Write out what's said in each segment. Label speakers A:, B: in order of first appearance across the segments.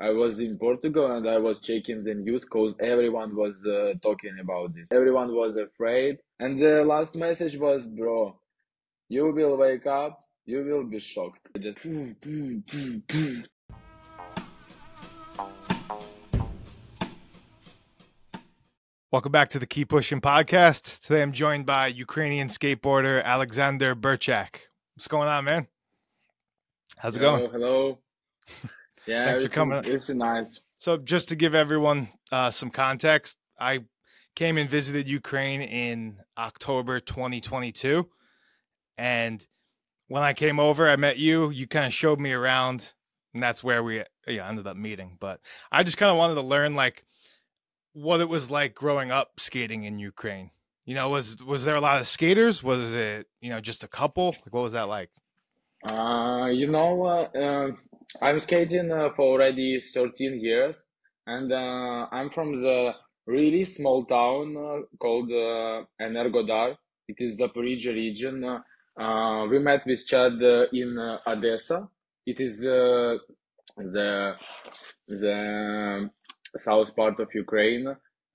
A: I was in Portugal and I was checking the news because everyone was talking about this. Everyone was afraid. And the last message was, bro, you will wake up, you will be shocked. Just
B: Welcome back to the Keep Pushing podcast. Today I'm joined by Ukrainian skateboarder Alexander Burchak. What's going on, man? How's it going?
A: hello. Yeah,
B: Thanks for coming.
A: it's nice.
B: So just to give everyone some context, I came and visited Ukraine in October 2022. And when I came over, I met you. You kind of showed me around, and that's where we ended up meeting. But I just kind of wanted to learn what it was like growing up skating in Ukraine. You know, was there a lot of skaters? Was it, just a couple? Like, what was that like?
A: I'm skating for already 13 years, and I'm from the really small town called Energodar. It is Zaporizhia region. We met with Chad in Odessa. It is the the south part of Ukraine.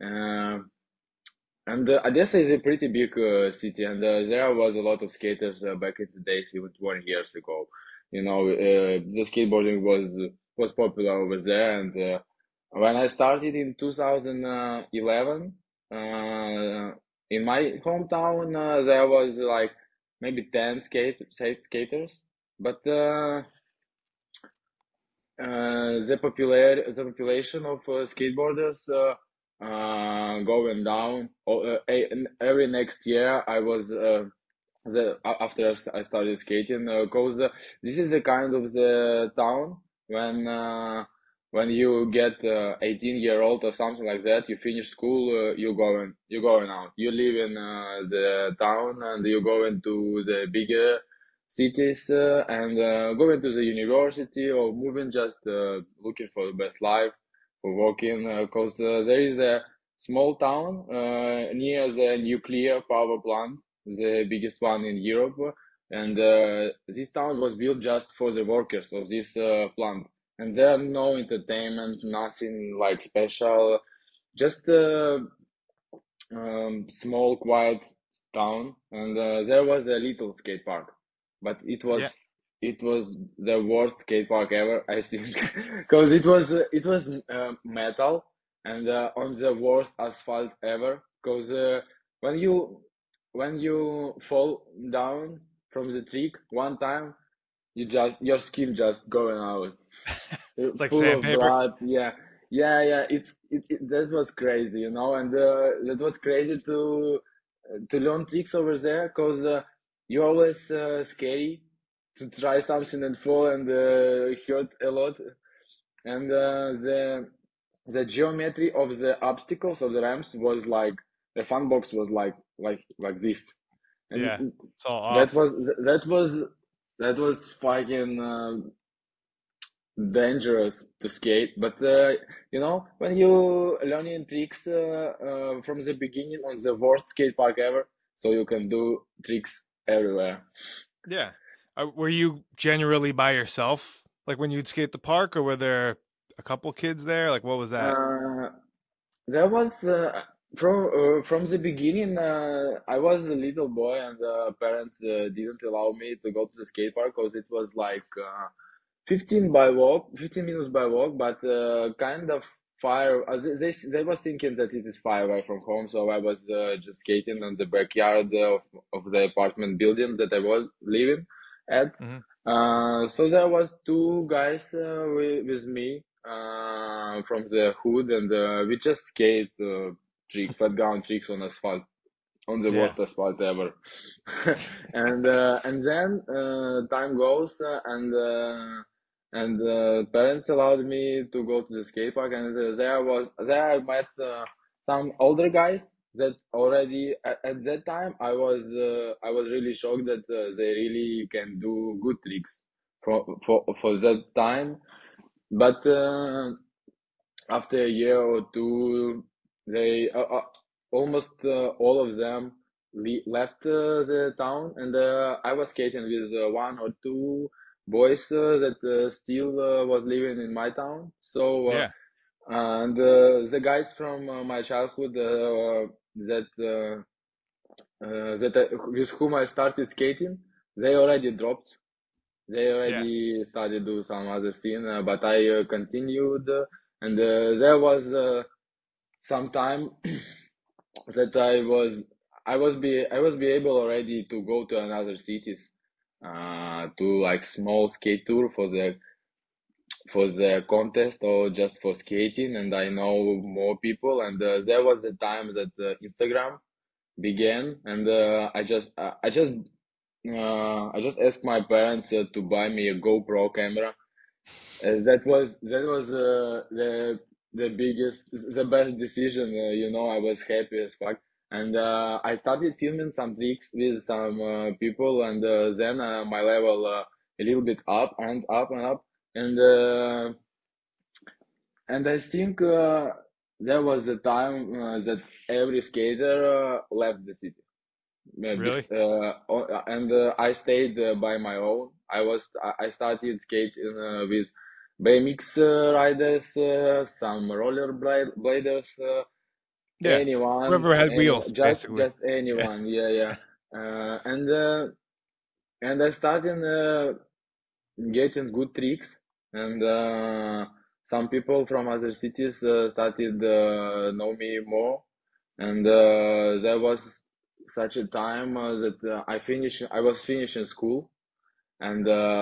A: And Odessa is a pretty big city, and there was a lot of skaters back in the days, even 20 years ago. The skateboarding was popular over there, and when I started in 2011, in my hometown, there was like maybe 10 skaters, but the population of skateboarders going down. Every next year, I was after I started skating, because this is a kind of the town when you get 18-year-old or something like that, you finish school, you're going out. You live in the town and you go into the bigger cities and going to the university or moving, just looking for the best life, for working, because there is a small town near the nuclear power plant, the biggest one in Europe, and this town was built just for the workers of this plant. And there are no entertainment, nothing like special, just small, quiet town. And there was a little skate park, but
B: Yeah.
A: it was the worst skate park ever, I think, because it was metal and on the worst asphalt ever. Because when you when you fall down from the trick one time, your skin just going out,
B: It's like
A: full of
B: sandpaper.
A: blood. Yeah, yeah. That was crazy, and that was crazy to learn tricks over there, because you're always scary to try something and fall and hurt a lot. And the geometry of the obstacles of the ramps was like the fun box was like this, and
B: Yeah. It's all
A: that
B: off.
A: was that was that was fucking dangerous to skate. But when you learning tricks from the beginning on the worst skate park ever, so you can do tricks everywhere.
B: Yeah. Were you generally by yourself, like when you'd skate the park, or were there a couple kids there? Like, what was that?
A: uh, there was from the beginning, I was a little boy, and parents didn't allow me to go to the skate park because it was like 15 minutes by walk, but kind of far. They was thinking that it is far away from home, so I was just skating on the backyard of the apartment building that I was living at.
B: Hmm.
A: So there was two guys with me from the hood, and we just skate flat ground tricks on asphalt, on the
B: Yeah.
A: worst asphalt ever. And then time goes, and parents allowed me to go to the skate park, and there I met some older guys that already at that time I was really shocked that they really can do good tricks for that time. But after a year or two, they almost all of them left the town, and I was skating with one or two boys that still was living in my town. So
B: Yeah.
A: and the guys from my childhood with whom I started skating, they already dropped. They
B: Yeah.
A: already started do some other scene, but I continued, and there was some time that I was be able already to go to another cities, to like small skate tour for the contest or just for skating, and I know more people, and there was a time that Instagram began, and I just asked my parents to buy me a GoPro camera. That was the biggest, the best decision. I was happy as fuck, and I started filming some tricks with some people, and then my level a little bit up and up and up, and I think there was a time that every skater left the city.
B: Really?
A: And I stayed by my own. I started skating with BMX riders, some bladers,
B: Yeah. Whoever had
A: any
B: wheels, basically.
A: just anyone. Yeah, yeah. And I started getting good tricks, and some people from other cities started know me more, and there was such a time that I was finishing school, and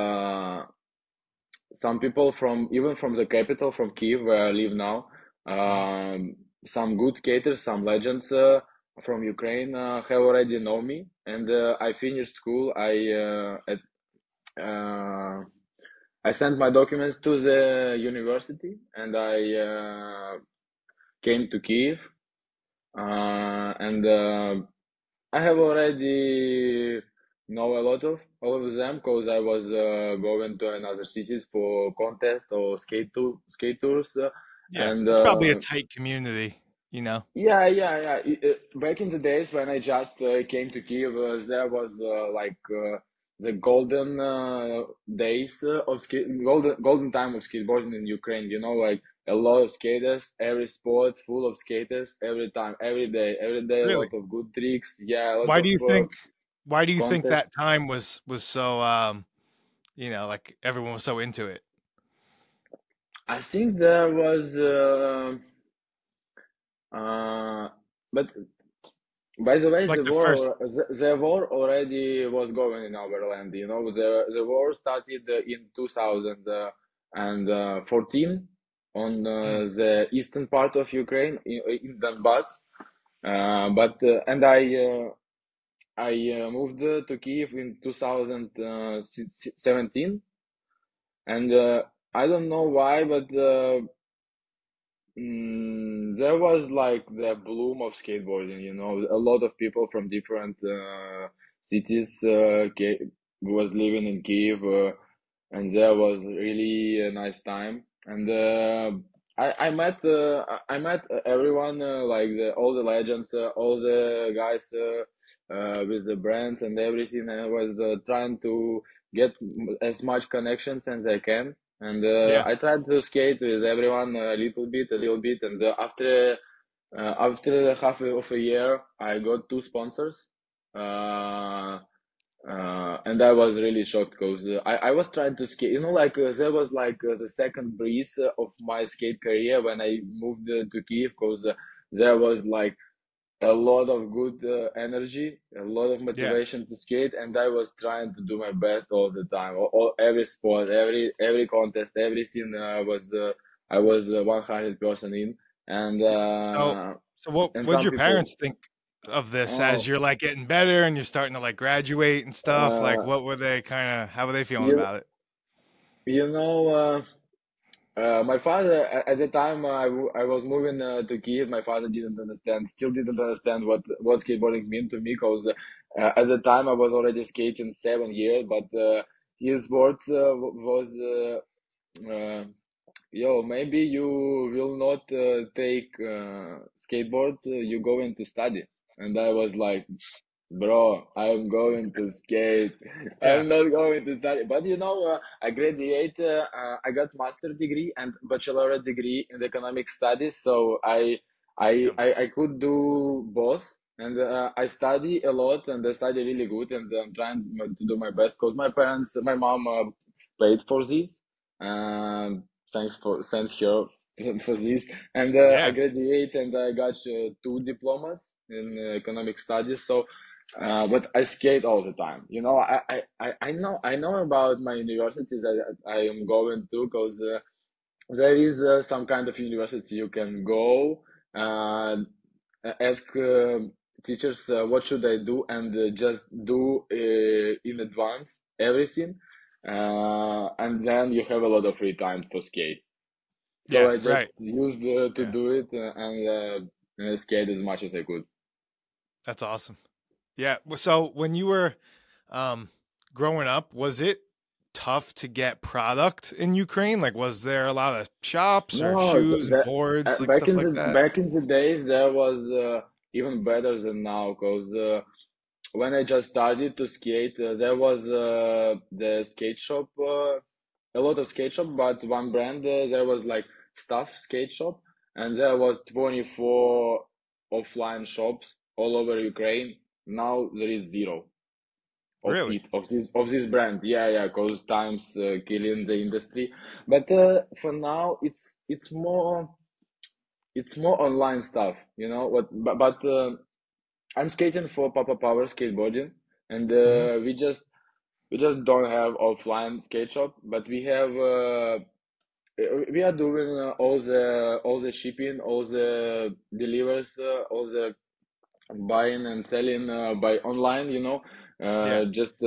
A: some people from even from the capital, from Kiev, where I live now,
B: Mhm.
A: some good skaters, some legends from Ukraine have already know me, and I finished school. Uh, I sent my documents to the university, and I came to Kiev, and I have already know a lot of all of them because I was going to another cities for contest or skate tours,
B: Yeah.
A: and
B: It's probably a tight community, you know?
A: yeah, yeah, yeah. Back in the days when I just came to Kiev, there was the golden days of golden time of skateboarding in Ukraine. Like a lot of skaters, every sport full of skaters, every time, every day, a
B: Really?
A: lot of good tricks. Yeah, a lot
B: Why
A: of
B: do you think why do you think
A: contests.
B: that time was so like everyone was so into it?
A: I think there was, uh, but by the way,
B: Like the first
A: the war already was going in our land. The war started in 2014 on
B: mm,
A: the eastern part of Ukraine in Donbass. But and I moved to Kiev in 2017, and I don't know why, but there was like the bloom of skateboarding, a lot of people from different cities was living in Kiev, and there was really a nice time. And I met everyone, like all the legends, all the guys with the brands and everything. And I was trying to get as much connections as I can, and
B: yeah.
A: I tried to skate with everyone a little bit, and after half of a year, I got two sponsors, uh, and I was really shocked because I was trying to skate. Like there was like the second breeze of my skate career when I moved to Kiev, because there was like a lot of good energy, a lot of
B: Yeah.
A: motivation to skate, and I was trying to do my best all the time. Every sport, every contest, everything I was 100% in, and
B: So so what would
A: some
B: your
A: people,
B: parents think of this as
A: oh,
B: you're like getting better and you're starting to like graduate and stuff? Like
A: uh,
B: what were they kind of how were they feeling
A: you
B: about it?
A: you know. My father, at the time I was moving to Kiev, my father still didn't understand what skateboarding meant to me, because at the time I was already skating 7 years, but his words was, yo, maybe you will not take skateboard, you going to study. And I was like, Bro, I'm going to skate.
B: Yeah.
A: I'm not going to study. But I graduate. I got master degree and bachelorette degree in economic studies. So
B: Yep.
A: I could do both. And I study a lot and I study really good. And I'm trying to do my best because my mom paid for this. And thanks her for this. And I
B: Yeah.
A: graduate and I got two diplomas in economic studies. So but I skate all the time. I know about my universities that I am going to because there is some kind of university you can go, uh, ask teachers what should I do and just do in advance everything, and then you have a lot of free time for skate. So
B: Yeah.
A: I just
B: Right.
A: used to
B: Yeah.
A: do it and skate as much as I could.
B: That's awesome. Yeah. So when you were um, growing up, was it tough to get product in Ukraine? Like, was there a lot of shops or
A: No,
B: shoes, boards, like stuff like that?
A: back in the days there was even better than now because when I just started to skate, there was the skate shop, a lot of skate shop, but one brand there was like Stuff Skate Shop, and there was 24 offline shops all over Ukraine. Now there is zero of
B: Really?
A: it of this brand. Yeah, cause times killing the industry. But for now, it's more online stuff. You know what? But I'm skating for Papa Power Skateboarding, and
B: Hmm.
A: we just don't have offline skate shop, but we are doing all the shipping, all the delivers, all the buying and selling by online.
B: Yeah.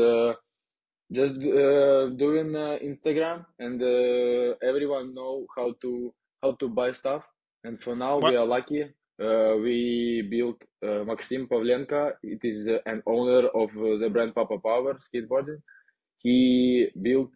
A: Just doing Instagram, and everyone know how to buy stuff. And for now, we
B: What?
A: are lucky. We built Maxim Pavlenka. It is an owner of the brand Papa Power Skateboarding. He built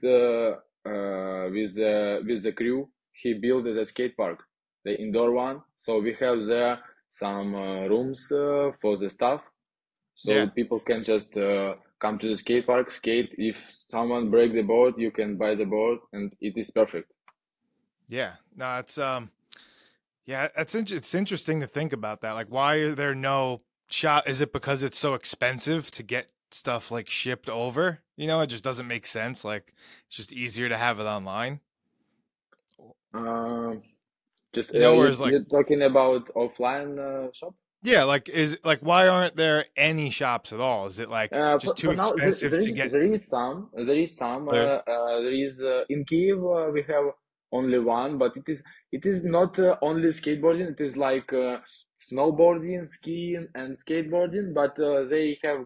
A: with the crew. He built the skate park, the indoor one. So we have there some rooms for the staff, so
B: Yeah.
A: people can just come to the skate park, skate. If someone break the board, you can buy the board, and it is perfect.
B: Yeah. No, it's yeah, it's interesting to think about that. Like, why are there no shop? Is it because it's so expensive to get stuff like shipped over? It just doesn't make sense. Like, it's just easier to have it online.
A: Um, just
B: Whereas like,
A: you're talking about offline shop.
B: yeah, like why aren't there any shops at all? Is it like just too
A: For now,
B: expensive to get?
A: there is some
B: There's
A: there is in Kiev we have only one, but it is not only skateboarding. It is like snowboarding, skiing, and skateboarding. But they have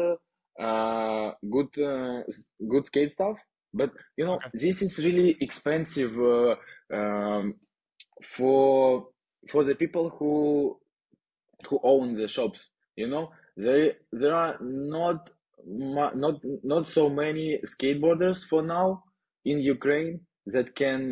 A: good skate stuff. But
B: okay.
A: this is really expensive um, for the people who own the shops. There are not so many skateboarders for now in Ukraine that can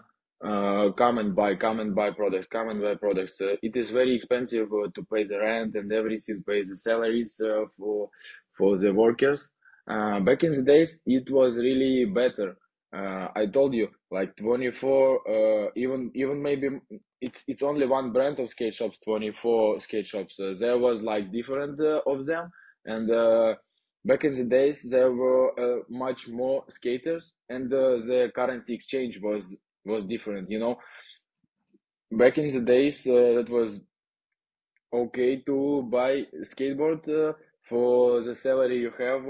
A: come and buy products. It is very expensive to pay the rent and everything, pay the salaries for the workers. Back in the days, it was really better. I told you, like 24, even maybe it's only one brand of skate shops, 24 skate shops. There was like different of them, and back in the days there were much more skaters, and the currency exchange was different. Back in the days, that was okay to buy skateboard for the salary you have.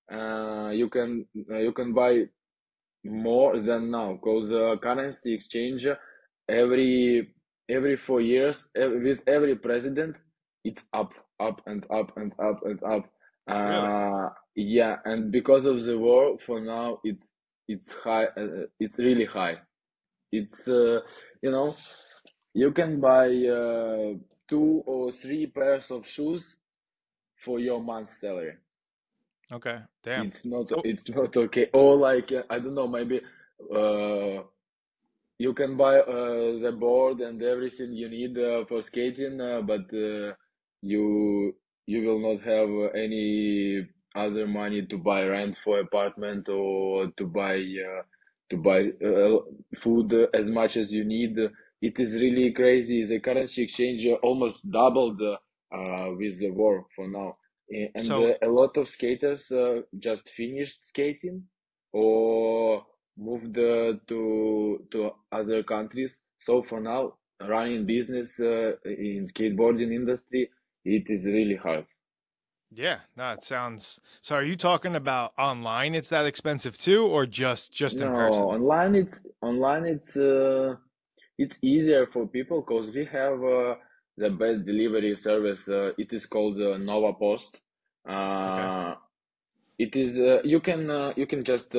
A: You can buy more than now because currency exchange every 4 years with every president it's up and up and up and up.
B: Really?
A: Yeah, and because of the war for now it's high, it's really high. It's you know you can buy two or three pairs of shoes for your month's salary.
B: Okay. Damn. So
A: It's not okay. Or like I don't know, maybe uh you can buy the board and everything you need for skating, but you you will not have any other money to buy rent for apartment or to buy food as much as you need. It is really crazy. The currency exchange almost doubled with the war for now. And
B: So
A: a lot of skaters just finished skating or moved to other countries. So for now, running business in skateboarding industry, it is really hard.
B: yeah, no, it sounds. So are you talking about online? It's that expensive too, or just in
A: No,
B: person?
A: it's easier for people because we have the best delivery service. It is called Nova Post.
B: Okay.
A: Uh, it is you can just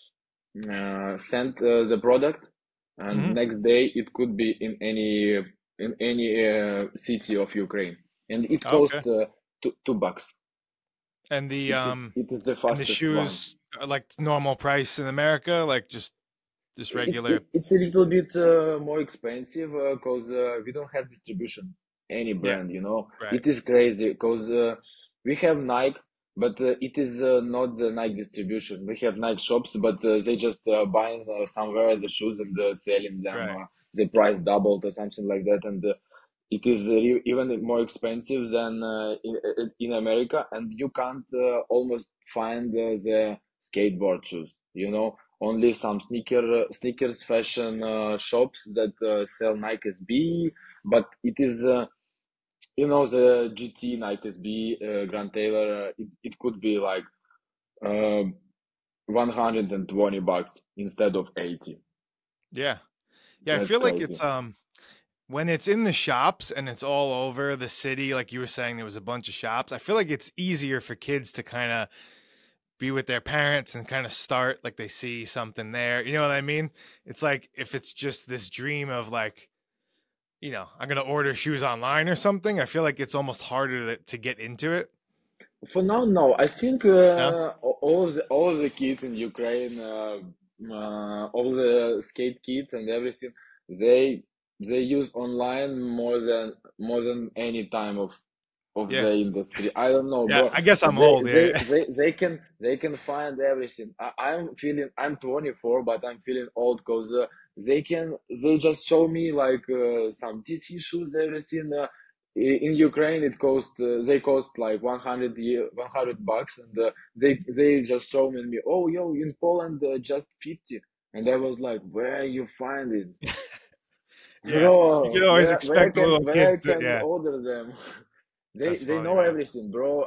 A: send the product, and
B: Hmm.
A: next day it could be in any city of Ukraine, and it
B: Okay.
A: costs $2.
B: And the
A: It is the
B: and the
A: fastest one.
B: shoes are like normal price in America, like just regular.
A: It's a little bit more expensive because we don't have distribution any
B: Yeah.
A: brand, you know.
B: Right.
A: It is crazy because we have Nike, but it is not the Nike distribution. We have Nike shops, but they just buying somewhere the shoes and selling them.
B: Right.
A: The price doubled or something like that, and it is even more expensive than in America, and you can't almost find the skateboard shoes. You know, only some sneakers fashion shops that sell Nike SB, but it is you know the GT Nike SB Grand Taylor. It could be like uh, $120 instead of 80.
B: Yeah. Yeah. I
A: That's
B: feel like
A: crazy.
B: it's when it's in the shops and it's all over the city, like you were saying, there was a bunch of shops. I feel like it's easier for kids to kind of be with their parents and kind of start like they see something there. You know what I mean? It's like if it's just this dream of like, I'm gonna order shoes online or something. I feel like it's almost harder to get into it.
A: For now, no. I think
B: No.
A: all of the kids in Ukraine, all the skate kids and everything, they they use online more than any time of
B: Yeah.
A: the industry. I don't know,
B: Yeah.
A: bro.
B: I guess I'm old. Yeah.
A: They can find everything. I'm feeling I'm 24, but I'm feeling old because they just show me like some DC shoes, everything. In Ukraine, it cost they cost like 100 bucks, and they just show me, oh yo, in Poland just 50, and I was like, where you find it,
B: Yeah. You can
A: bro?
B: always expect the little
A: Where I
B: kids to.
A: can
B: Yeah.
A: order them?
B: That's
A: They
B: funny,
A: know
B: man.
A: everything, bro.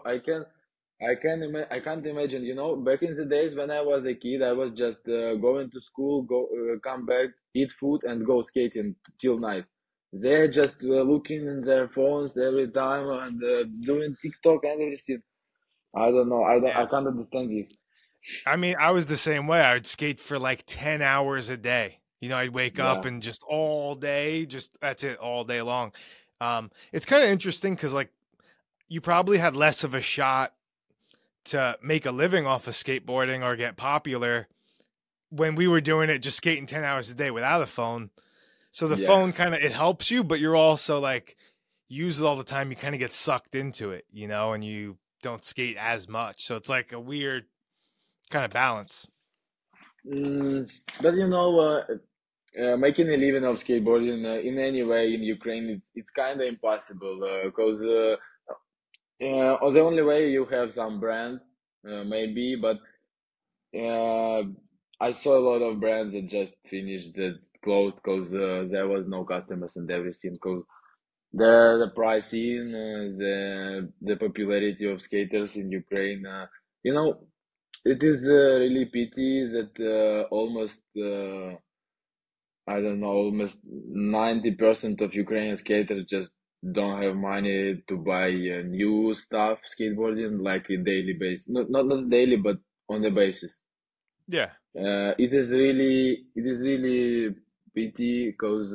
A: I can't imagine. You know, back in the days when I was a kid, I was just going to school, go come back, eat food, and go skating till night. They're just looking in their phones every time and doing TikTok and everything. I don't know.
B: Yeah.
A: I can't understand this.
B: I mean, I was the same way. I would skate for like 10 hours a day. I'd wake up
A: Yeah,
B: and just all day, just that's it, all day long. It's kind of interesting because, like, you probably had less of a shot to make a living off of skateboarding or get popular when we were doing it just skating 10 hours a day without a phone. So the
A: yeah.
B: phone kind of it helps you, but you're also like use it all the time, you kind of get sucked into it, and you don't skate as much. So it's like a weird kind of balance.
A: Mm, but you know, making a living of skateboarding in any way in Ukraine, it's kind of impossible because the only way you have some brand, maybe, but uh, I saw a lot of brands that just finished that closed because there was no customers and everything. Because the pricing, the popularity of skaters in Ukraine, you know, it is really pity that almost. I don't know, almost 90% of Ukrainian skaters just don't have money to buy new stuff skateboarding like a daily basis. Not daily, but on the basis.
B: Yeah.
A: It is really pity because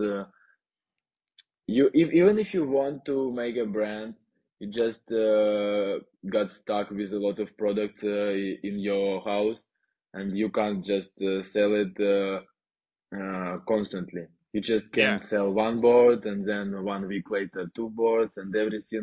A: even if you want to make a brand, you just got stuck with a lot of products in your house, and you can't just sell it. Constantly. You just
B: Yeah.
A: can sell one board and then 1 week later two boards and everything.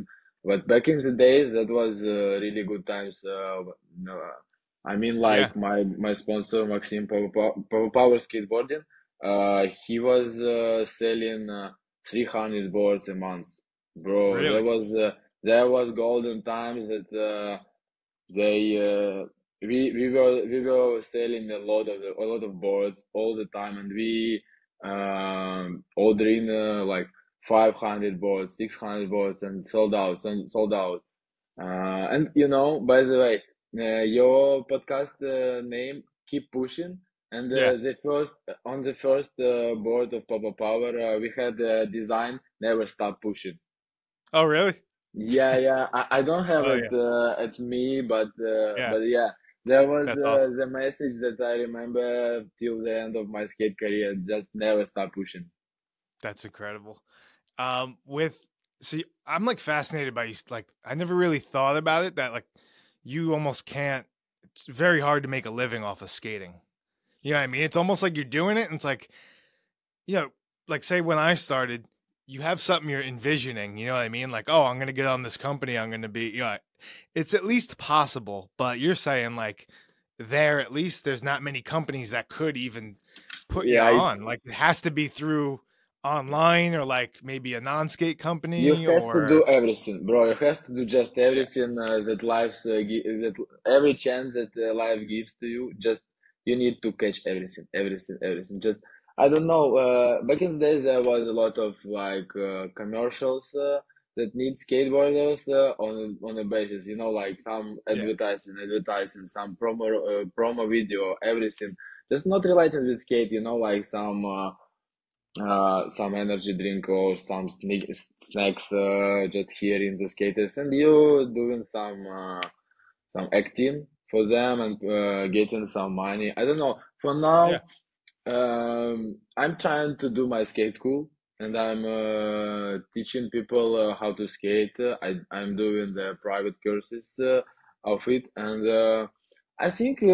A: But back in the days, that was really good times. No, I mean,
B: Yeah,
A: like my sponsor Maxim Power Skateboarding. He was selling 300 boards a month, bro.
B: really.
A: There was golden times that they we were selling a lot of boards all the time, and we ordering like 500 boards, 600 boards, and sold out. And by the way, your podcast name Keep Pushing, and
B: Yeah.
A: the first board of Papa Power, we had design Never Stop Pushing.
B: Oh, really?
A: Yeah, yeah. I don't have
B: Oh,
A: it
B: yeah.
A: at me,
B: Yeah.
A: but yeah, there was
B: That's awesome.
A: the message that I remember till the end of my skate career. Just never stop pushing.
B: That's incredible. With See, I'm like fascinated by you. Like, I never really thought about it that like you almost can't. It's very hard to make a living off of skating. You know what I mean? It's almost like you're doing it, and it's like, you know, like say when I started, you have something you're envisioning. You know what I mean? Like, oh, I'm gonna get on this company. I'm gonna be. It's at least possible. But you're saying like there at least there's not many companies that could even put you
A: Yeah,
B: on. Like it has to be through online or like maybe a non-skate
A: you
B: company
A: have to do
B: or
A: everything, bro. You have to do just
B: yeah,
A: everything that every chance that life gives to you. Just you need to catch everything, everything, everything. Just I don't know. Back in the days, there was a lot of like commercials that need skateboarders on a basis. Like some
B: yeah,
A: advertising, some promo video, everything. Just not related with skate. Like some energy drink or some snacks just here in the skaters, and you doing some acting for them and getting some money. I don't know. For
B: yeah,
A: now, I'm trying to do my skate school, and I'm teaching people how to skate. I'm doing the private courses of it, and I think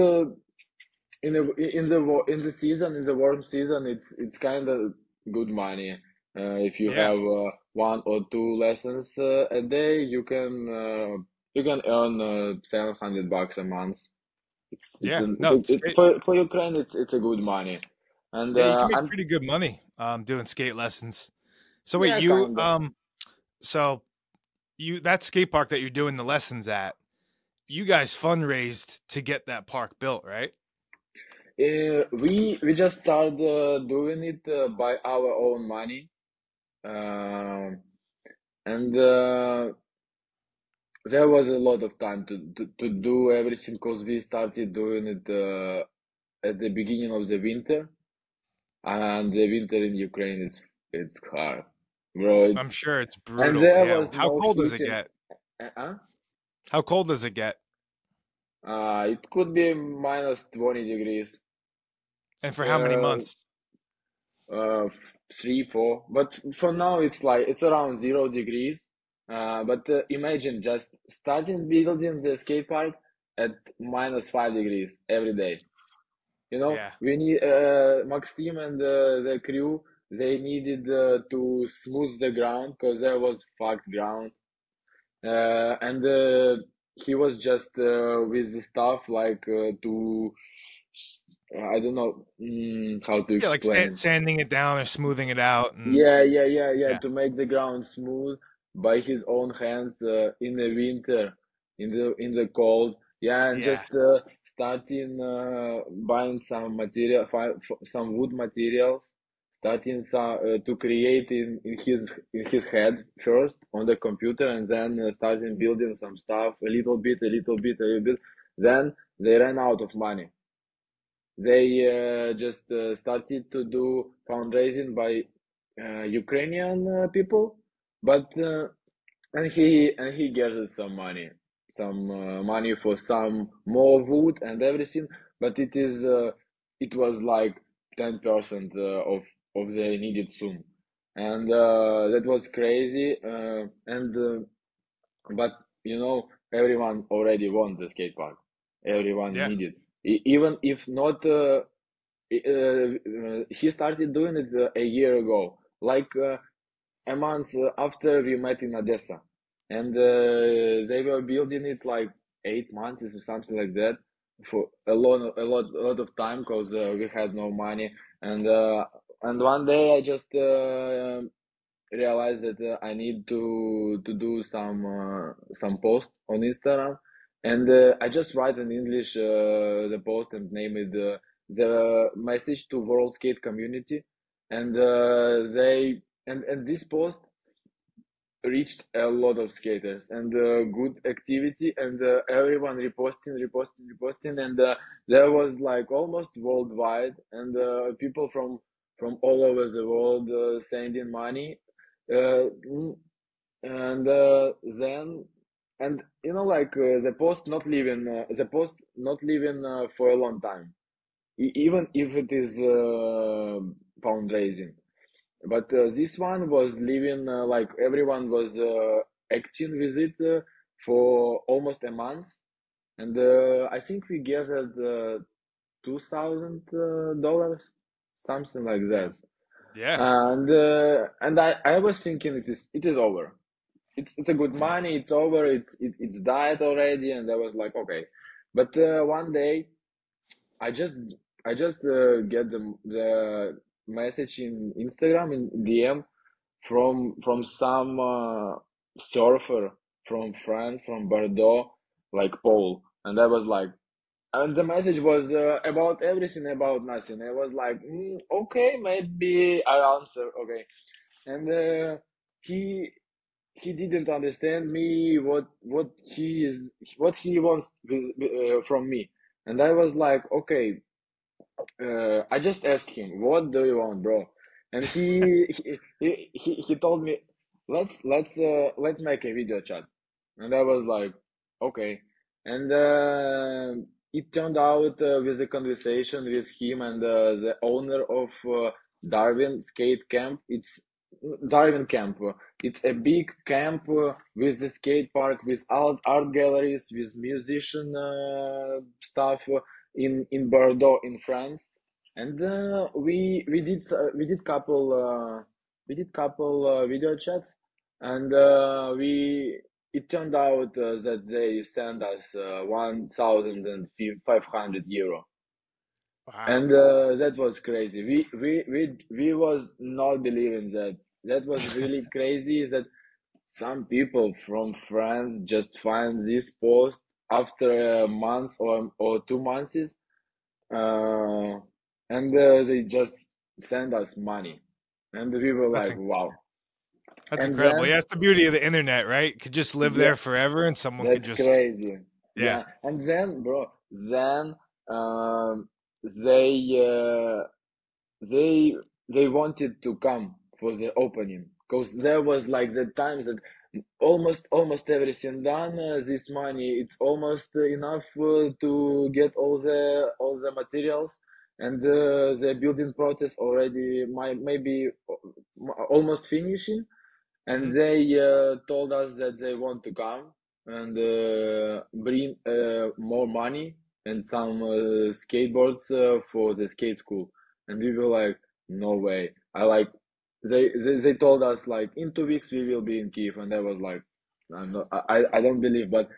A: in the season, in the warm season, it's kind of good money. If you
B: yeah,
A: have one or two lessons a day, you can earn $700 a month.
B: yeah. No, skate.
A: For Ukraine, it's a good money, and
B: Yeah, you can make
A: I'm
B: pretty good money doing skate lessons. So wait,
A: yeah, kind of.
B: so you that skate park that you're doing the lessons at, you guys fundraised to get that park built, right?
A: We just started doing it by our own money, um, and there was a lot of time to do everything because we started doing it at the beginning of the winter, and the winter in Ukraine is it's hard, bro.
B: I'm sure it's
A: And
B: brutal.
A: there
B: Yeah.
A: was
B: How
A: no
B: cold does
A: heat
B: it
A: in.
B: get?
A: Uh-uh.
B: How cold does it get?
A: It could be minus 20 degrees.
B: And for how many
A: Uh,
B: months?
A: 3, 4. But for now, it's around 0 degrees. But imagine just starting building the skate park at minus 5 degrees every day.
B: Yeah.
A: We need Maxim and the crew. They needed to smooth the ground because there was fucked ground, and he was just with the stuff like to I don't know how to
B: Yeah, like
A: explain.
B: sanding it down or smoothing it out and
A: Yeah, yeah, yeah, yeah.
B: yeah.
A: To make the ground smooth by his own hands in the winter, in the cold. Yeah, and
B: Yeah.
A: just starting buying some some wood materials, starting to create in his head first on the computer, and then starting building some stuff a little bit, a little bit, a little bit. Then they ran out of money. They just started to do fundraising by Ukrainian people, but and he gathered some money for some more wood and everything. But it was like 10% of the needed sum, and that was crazy. And but everyone already want the skate park. Everyone
B: Yeah.
A: needed, even if not. He started doing it a year ago, like a month after we met in Odessa. and they were building it like 8 months or something like that for a lot of time because we had no money, and one day I just realized that I need to do some post on Instagram, and I just write in English the post and name it the message to World Skate Community, and and this post reached a lot of skaters and good activity, and everyone reposting, and there was like almost worldwide, and people from all over the world sending money, uh, and then and like the post not living for a long time, even if it is fundraising, but this one was living like everyone was acting with it for almost a month, and I think we gathered $2,000, something like that.
B: Damn. Yeah.
A: And I was thinking it is over. It's a good money. It's over. It's died already. And I was like, okay. But one day I just I just get the message in Instagram in DM from some surfer from France, from Bordeaux, like Paul, and I was like, and the message was about everything, about nothing. I was like, okay, maybe I'll answer, okay, and he he didn't understand me what he wants from me, and I was like, okay, I just asked him, "What do you want, bro?" And he told me, "Let's make a video chat." And I was like, "Okay." And it turned out with a conversation with him and the owner of Darwin Skate Camp. It's Darwin Camp. It's a big camp with a skate park, with art galleries, with musician stuff in Bordeaux in France, and we did couple video chats, and we it turned out that they sent us 1,500 euro,
B: Wow.
A: and that was crazy. We was not believing that. That was really crazy. That some people from France just find this post after a month or 2 months, uh, and they just send us money, and we were
B: That's
A: like, wow.
B: That's
A: And
B: incredible.
A: then
B: Yeah, it's the beauty of the internet, right? You could just live
A: yeah,
B: there forever and someone could
A: that's
B: just
A: crazy.
B: yeah.
A: Yeah, and then, bro, then um, they they they wanted to come for the opening because there was like the times that almost everything done. This money it's almost enough to get all the materials, and the building process already maybe almost finishing, and
B: Hmm.
A: they told us that they want to come and bring more money and some skateboards for the skate school, and we were like, no way. I like they told us like in 2 weeks we will be in Kiev, and I was like, I don't believe, but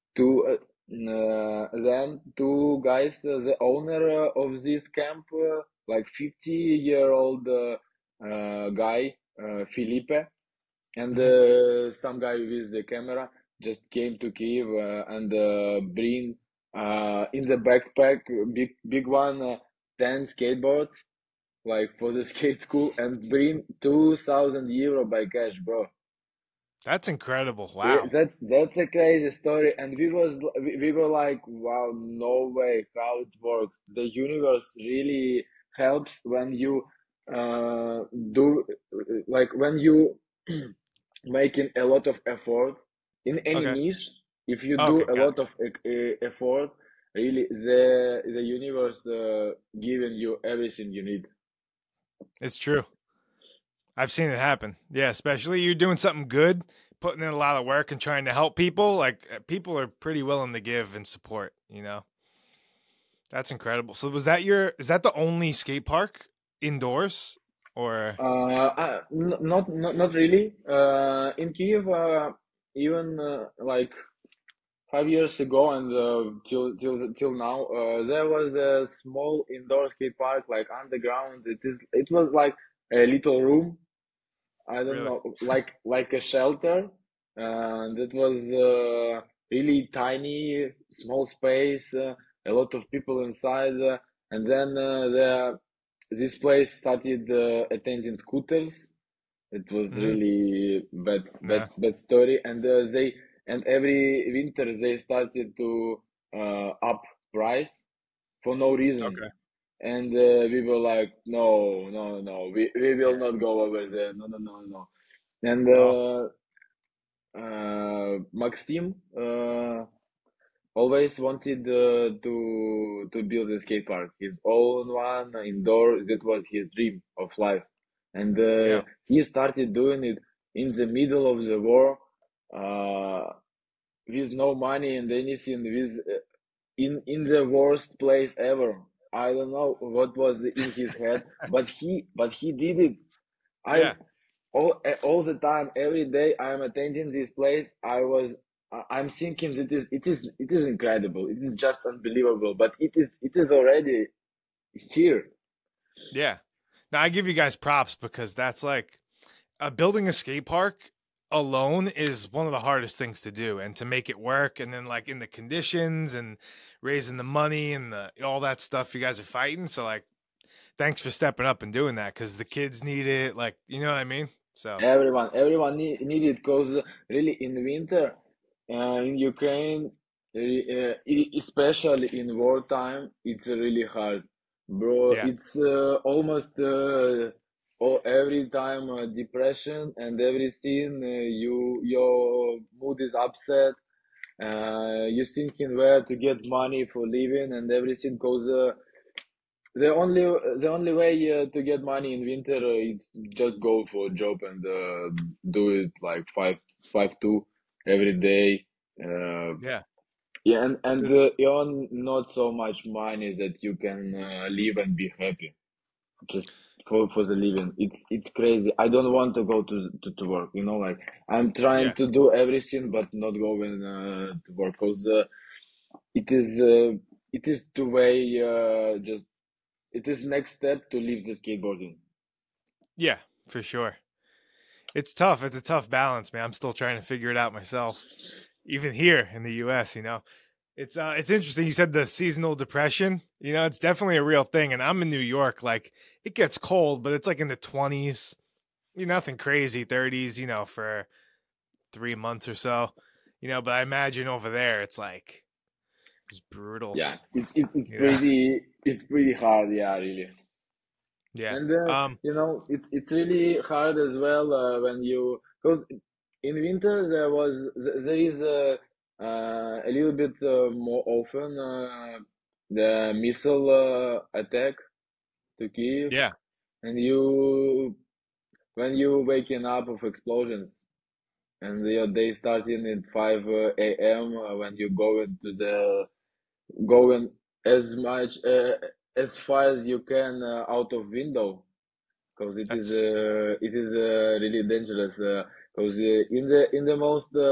A: then two guys, the owner of this camp, like 50-year-old guy, Felipe, and
B: Hmm.
A: some guy with the camera just came to Kiev and bring in the backpack, big one, 10 skateboards like for the skate school, and bring 2,000 euro by cash, bro.
B: That's incredible.
A: Yeah,
B: Wow.
A: that's a crazy story, and we were like, wow, no way, how it works. The universe really helps when you do like when you making a lot of effort in any
B: Okay.
A: niche. If you do
B: Okay,
A: a
B: got
A: lot
B: it.
A: of effort, really the universe giving you everything you need.
B: It's true. I've seen it happen. Yeah, especially you're doing something good, putting in a lot of work and trying to help people. Like people are pretty willing to give and support, you know. That's incredible. So is that the only skate park indoors or
A: Not really. In Kiev, even like 5 years ago and till now, there was a small indoor skate park like underground. It was like a little room. I don't
B: Really?
A: know, like a shelter, and it was really tiny, small space, a lot of people inside, and then this place started attending scooters. It was
B: Mm,
A: really
B: no.
A: bad story, and and every winter they started to up price for no reason,
B: Okay.
A: and we were like, no, no, no, we will
B: Yeah.
A: not go over there, no, no, no, no. And
B: Oh,
A: Maxim always wanted to build a skate park, his own one indoor. That was his dream of life, and
B: yeah.
A: he started doing it in the middle of the war, uh, with no money and anything, with in the worst place ever. I don't know what was in his head, but he did it. I
B: Yeah.
A: all the time, every day I'm attending this place. I'm thinking that it is incredible. It is just unbelievable. But it is already here.
B: Yeah. Now I give you guys props because that's like building a skate park alone is one of the hardest things to do, and to make it work, and then like in the conditions and raising the money and all that stuff you guys are fighting. So like, thanks for stepping up and doing that because the kids need it. Like, you know what I mean? So
A: Everyone need it because really in winter, in Ukraine, especially in wartime, it's really hard, bro.
B: yeah,
A: It's almost every time depression and everything. Your mood is upset. You're thinking where to get money for living and everything. Cause the only way to get money in winter, is just go for a job and do it like five two every day. Uh,
B: yeah,
A: yeah, and
B: the,
A: earn not so much money that you can live and be happy just for the living. It's crazy. I don't want to go to work. You know, like I'm trying
B: yeah,
A: to do everything but not going to work because it is uh, it is the way, just it is next step to leave the skateboarding.
B: yeah, for sure. It's tough. It's a tough balance, man. I'm still trying to figure it out myself. Even here in the U.S., it's interesting. You said the seasonal depression. It's definitely a real thing. And I'm in New York. Like, it gets cold, but it's like in the 20s. Nothing crazy, 30s. For 3 months or so. But I imagine over there it's like it's brutal.
A: Yeah,
B: Yeah,
A: it's pretty hard. Yeah, really.
B: yeah,
A: And
B: um,
A: it's really hard as well when you, because in winter there is a little bit more often the missile attack to Kiev,
B: yeah.
A: and you when you waking up of explosions and your day starting at 5 a.m. When you go into the going as much as far as you can out of window, because
B: That's
A: it is really dangerous, because in the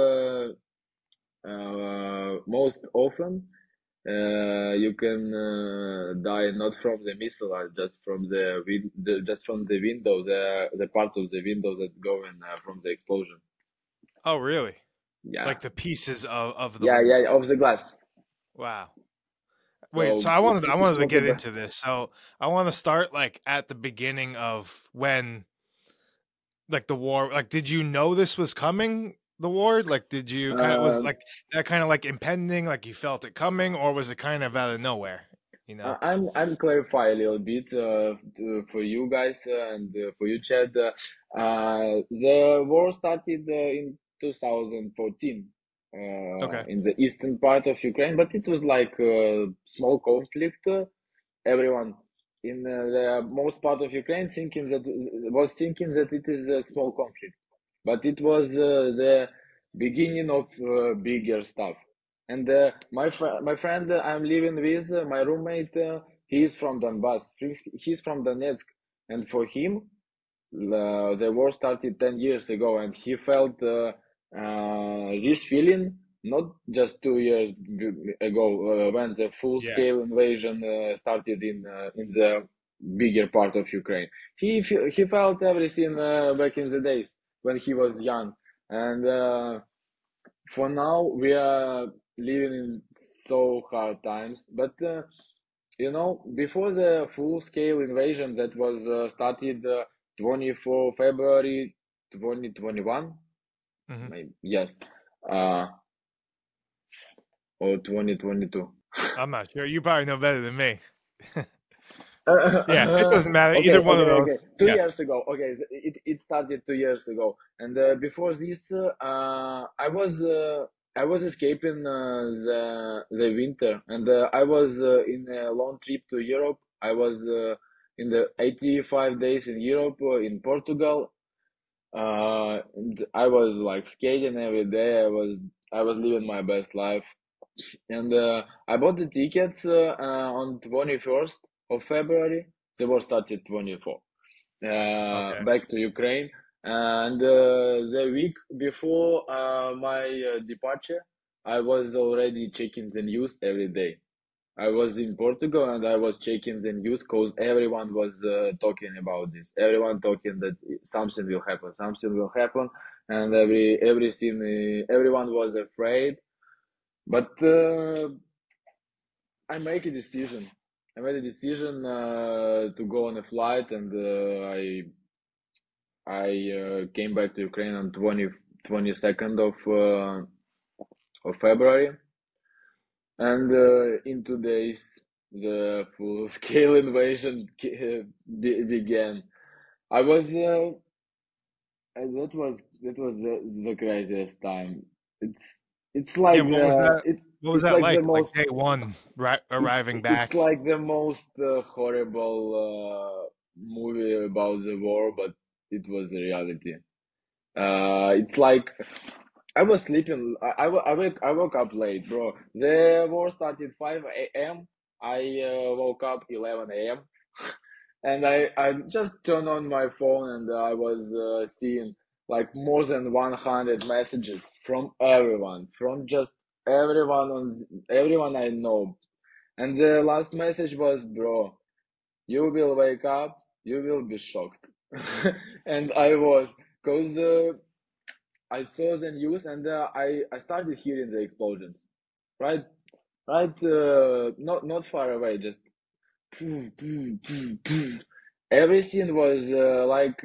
A: most often you can die not from the missile, just from just from the window, the part of the window that going from the explosion.
B: oh really?
A: Yeah,
B: Like the pieces of the
A: yeah,
B: window.
A: yeah, of the glass.
B: Wow. Wait, so
A: So
B: I wanted I
A: it's
B: wanted to
A: not a
B: get
A: bad.
B: into this. So I want to start like at the beginning of when like the war. Like, did you know this was coming? The war? Like, did you kind of was
A: Um,
B: like that kind of like impending? Like you felt it coming, or was it kind of out of nowhere? You know?
A: I'm clarify a little bit for you guys and for you, Chad. The war started in 2014
B: Okay.
A: in the eastern part of Ukraine, but it was like a small conflict. Everyone in the most part of Ukraine thinking that it is a small conflict, but it was the beginning of bigger stuff. And my friend I'm living with, my roommate, he is from Donbass. He's from Donetsk, and for him, the war started 10 years ago, and he felt this feeling not just 2 years ago when the full
B: Yeah.
A: scale invasion started in the bigger part of Ukraine. He felt everything back in the days when he was young, and for now we are living in so hard times. But before the full scale invasion that was started 24 February 2021,
B: Hmm.
A: maybe, yes, uh, or 2022.
B: I'm not sure. You probably know better than me. Yeah, it doesn't matter. Either
A: Okay,
B: one of
A: okay,
B: those.
A: okay. Two
B: Yeah.
A: years ago. Okay, it started 2 years ago, and before this, I was escaping the winter, and I was in a long trip to Europe. I was in the 85 days in Europe, in Portugal. And I was like skating every day. I was living my best life, and I bought the tickets on 21st of February. The war started 24.
B: Okay.
A: Back to Ukraine. And the week before my departure, I was already checking the news every day. I was in Portugal and I was checking the news because everyone was talking about this. Everyone talking that something will happen, something will happen, and everyone was afraid. But I make a decision. I made a decision to go on a flight, and I came back to Ukraine on 22nd of February, and in 2 days the full scale invasion began. I was that was the craziest time. It's it's
B: Yeah.
A: like
B: What was
A: the
B: that?
A: it
B: What was
A: it's
B: that
A: like the
B: like? Like
A: most
B: day one, right? Arriving
A: it's
B: back.
A: like the most horrible movie about the war, but it was a reality. It's like I was sleeping. I woke up late, bro. The war started 5 a.m. I woke up 11 a.m. and I just turned on my phone and I was seeing like more than 100 messages from everyone, from just everyone I know. And the last message was, bro, you will wake up, you will be shocked. And I was, because I saw the news and I started hearing the explosions, right, right, not far away, just poof, poof, poof, poof. Everything was like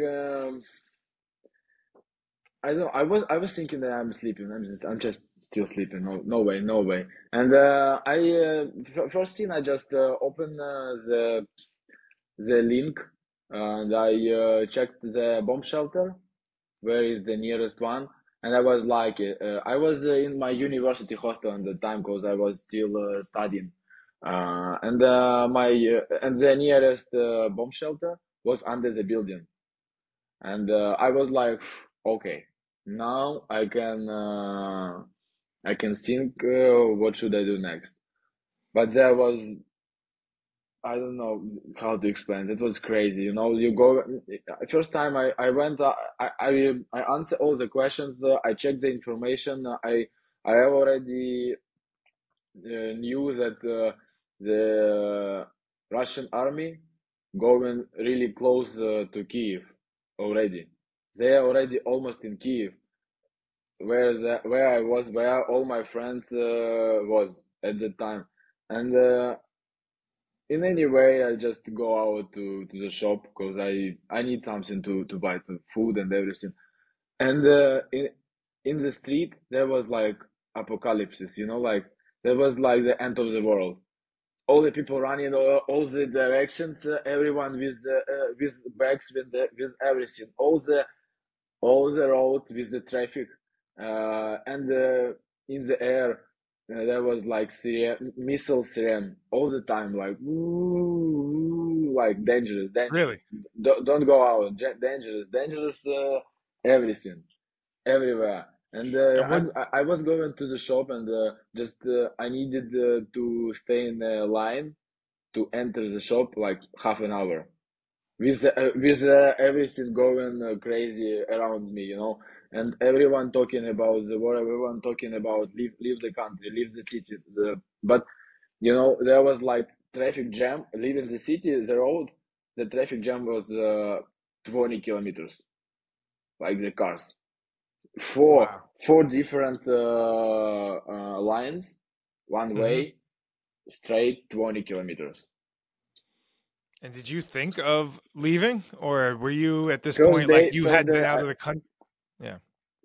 A: I don't know, I was thinking that I'm sleeping. I'm just still sleeping. No, no way, no way. And first thing I just opened the link and I checked the bomb shelter, where is the nearest one, and I was like I was in my university hostel at the time because I was still studying, and the nearest bomb shelter was under the building, and I was like, okay, now I can think what should I do next. But there was, I don't know how to explain. It was crazy. You go first time I went. I answer all the questions. I checked the information. I have already knew that the Russian army going really close to Kiev already. They are already almost in Kiev, where I was, where all my friends was at the time, and. In any way, I just go out to the shop because I need something to buy to food and everything. And in the street there was like apocalypse, like there was like the end of the world. All the people running all the directions, everyone with bags, with everything, all the roads with the traffic, and in the air there was like missile siren all the time, like woo, like dangerous, dangerous.
B: Really?
A: Don't go out, dangerous, dangerous, everything, everywhere. And
B: And what?
A: I was going to the shop and just I needed to stay in the line to enter the shop like half an hour. with everything going crazy around me, and everyone talking about the war, everyone talking about leave the country, leave the city. But there was like traffic jam. Leaving the city, the road, the traffic jam was 20 kilometers, like the cars, four
B: Wow.
A: four different lines, one
B: Hmm.
A: way, straight 20 kilometers.
B: And did you think of leaving, or were you at this
A: First
B: point like
A: day,
B: you
A: first
B: had
A: day,
B: been out of the country? Yeah.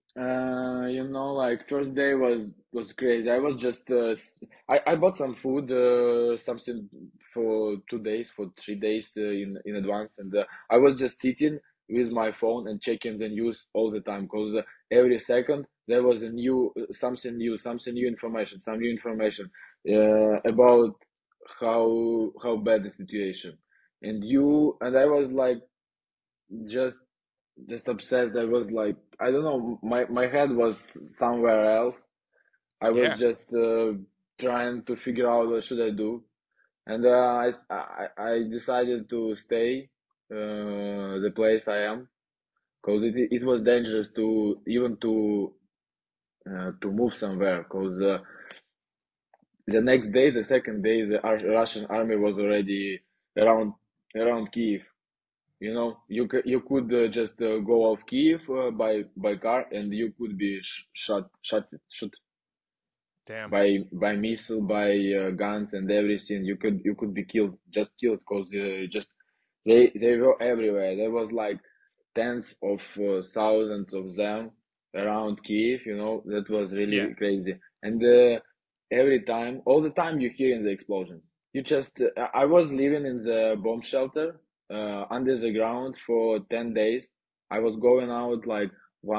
A: like first day was crazy. I was just I bought some food, something for 2 days, for 3 days in advance, and I was just sitting with my phone and checking the news all the time because every second there was a something new information, some new information about how bad the situation, and I was like just obsessed. I was like, I don't know, my head was somewhere else. I was
B: Yeah.
A: just trying to figure out what should I do, and I decided to stay the place I am because it was dangerous to even to move somewhere because the next day, the second day, the Russian army was already around Kiev. You could just go off Kiev by car, and you could be shot
B: Damn.
A: by missile, by guns and everything. You could be killed, just killed, because just they were everywhere. There was like tens of thousands of them around Kiev. That was
B: Yeah.
A: really crazy. And every time, all the time, you hearing the explosions. You just I was living in the bomb shelter under the ground for 10 days. I was going out like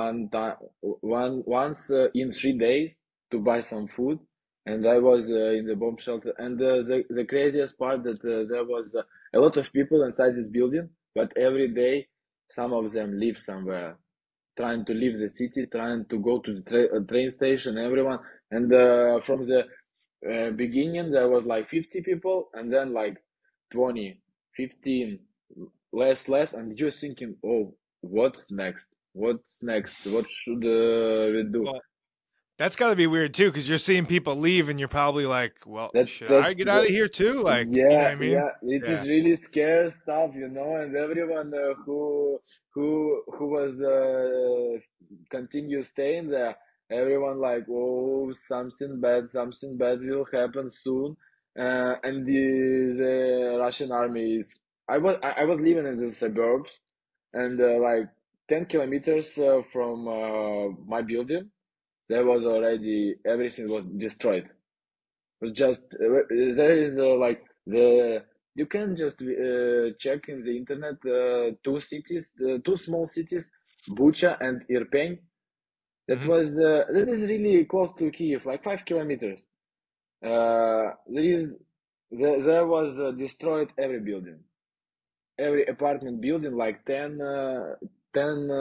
A: once in 3 days to buy some food, and I was in the bomb shelter. And the craziest part that there was a lot of people inside this building, but every day some of them live somewhere, trying to leave the city, trying to go to the train station. Everyone, and from the beginning there was like 50 people, and then like 20, 15, less, and you're thinking, oh, what's next? What's next? What should we do?
B: Well, that's got to be weird too, because you're seeing people leave, and you're probably like, "Well,
A: That's
B: should I
A: that's
B: get out of
A: the
B: here too?" Like, you know
A: Yeah,
B: what I mean?
A: yeah. It
B: Yeah.
A: is really scary stuff, and everyone who was continue staying there, everyone like, oh, something bad will happen soon, and the Russian army is. I was living in the suburbs, and like 10 kilometers from my building, there was already everything was destroyed. Was just there is like the you can just check in the internet two small cities, Bucha and Irpin.
B: Hmm.
A: That is really close to Kiev, like 5 kilometers. There was destroyed every building, every apartment building, like 10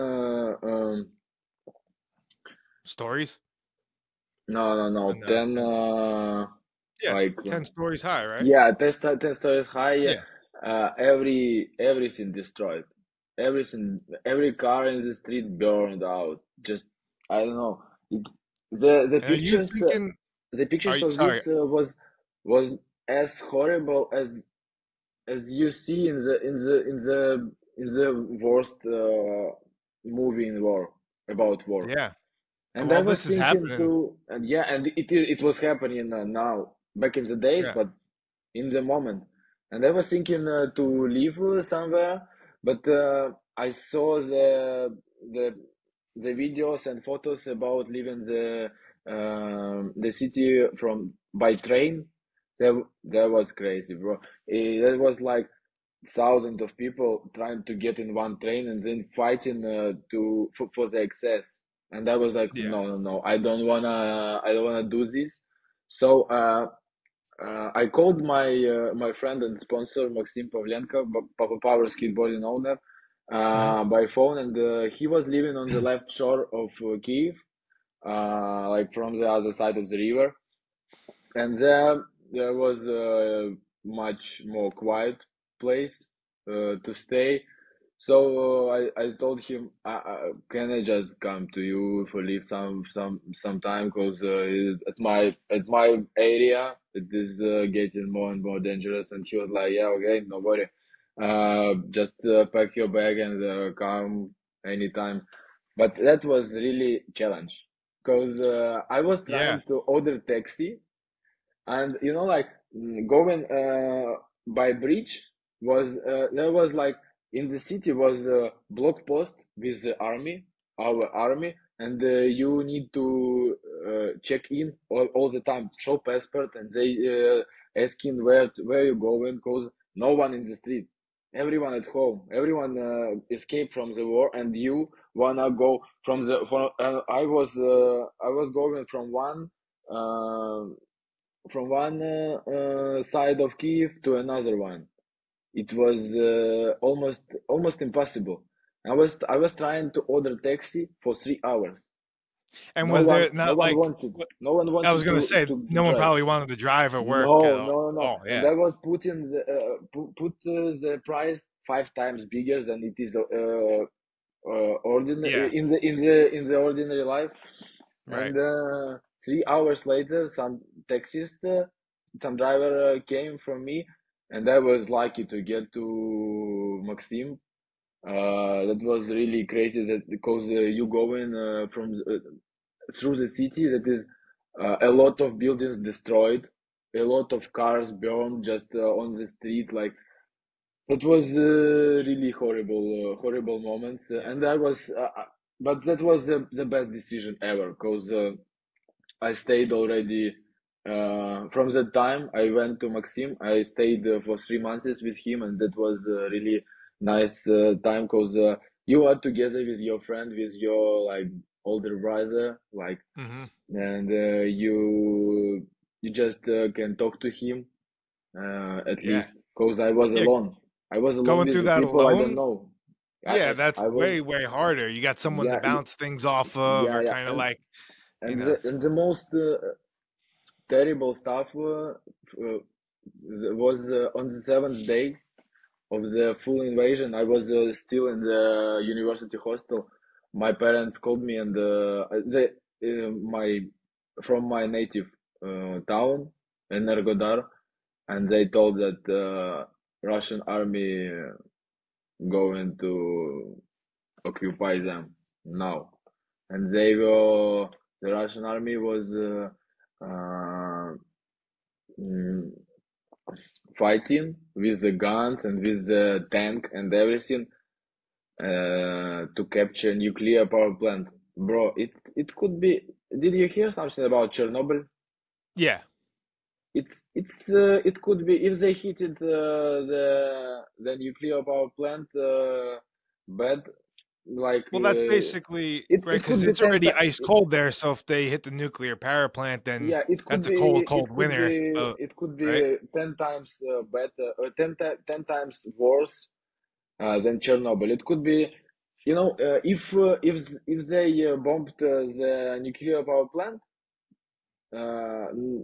B: Stories.
A: no, no, no,
B: And
A: 10
B: 10. Yeah,
A: like
B: 10 stories high, right?
A: yeah, 10 stories high.
B: Yeah.
A: Everything destroyed. Every car in the street burned out. Just I don't know. It, the
B: And are you
A: pictures,
B: thinking?
A: of
B: Sorry.
A: this was as horrible as you see in the worst movie in war, about war.
B: Yeah. And
A: And I
B: while
A: was
B: this is
A: thinking
B: happening,
A: too, and yeah, and it was happening now, back in the days,
B: yeah.
A: but in the moment. And I was thinking to leave somewhere, but I saw the the videos and photos about leaving the city from by train. That was crazy, bro. That was like thousands of people trying to get in one train and then fighting for the access. And I was like,
B: Yeah.
A: no, no, no, I don't wanna do this. So I called my friend and sponsor Maxim Pavlenko, Power Skateboarding owner,
B: Hmm.
A: by phone, and he was living on the left shore of Kiev, like from the other side of the river, and there was a much more quiet place, to stay. So I told him, can I just come to you for leave some time? Because at my area it is getting more and more dangerous. And he was like, yeah, okay, no worry. Just pack your bag and come anytime. But that was really challenge because I was
B: Yeah.
A: trying to order taxi, and like going by bridge was there was like in the city was a block post with the army, our army, and you need to check in all the time, show passport, and they asking where you going, because no one in the street, everyone at home, everyone escaped from the war, and you wanna go I was going uh, from one side of Kiev to another one. It was almost impossible. I was trying to order taxi for 3 hours.
B: And
A: No
B: was
A: one
B: there
A: no
B: not
A: one
B: like
A: wanted no one
B: I was
A: wanted
B: gonna
A: to
B: say
A: to
B: no one
A: drive.
B: probably wanted to drive or work at
A: No,
B: all.
A: no, no.
B: Oh
A: And
B: yeah.
A: I was putting the price 5 times bigger than it is
B: Yeah.
A: ordinary in the ordinary life.
B: Right.
A: And 3 hours later, some driver came from me, and I was lucky to get to Maxim. That was really crazy, that because you go in through the city, that is a lot of buildings destroyed, a lot of cars burned just on the street. Like, it was really horrible moments,
B: Yeah.
A: and but that was the best decision ever, because I stayed already. From that time, I went to Maxim. I stayed for 3 months with him, and that was really nice time, because you are together with your friend, with your like older brother, like,
B: Hmm.
A: and you just can talk to him at
B: Yeah.
A: least. Because I was
B: Yeah.
A: alone. I was alone
B: Going
A: with
B: through
A: the
B: that
A: people I don't
B: alone.
A: know.
B: Yeah,
A: I
B: that's
A: was,
B: way harder. You got someone to
A: yeah,
B: bounce things off of,
A: yeah,
B: or
A: yeah,
B: kind of
A: and
B: like, you
A: and
B: know.
A: the most terrible stuff was on the seventh day of the full invasion. I was still in the university hostel. My parents called me, and my from my native town, Energodar, and they told that Russian army going to occupy them now, and the Russian army was uh, mm, fighting with the guns and with the tank and everything to capture nuclear power plant. Bro, it could be. Did you hear something about Chernobyl?
B: Yeah.
A: It could be if they hit it the nuclear power plant bad, like
B: Well, that's basically right
A: it
B: because
A: could be
B: it's
A: 10
B: already
A: times.
B: ice cold there. So if they hit the nuclear power plant, then
A: Yeah, it could
B: that's a
A: be
B: cold winter.
A: it could
B: Right.
A: be 10 times better, or 10 times worse than Chernobyl. It could be, if they bombed the nuclear power plant, uh,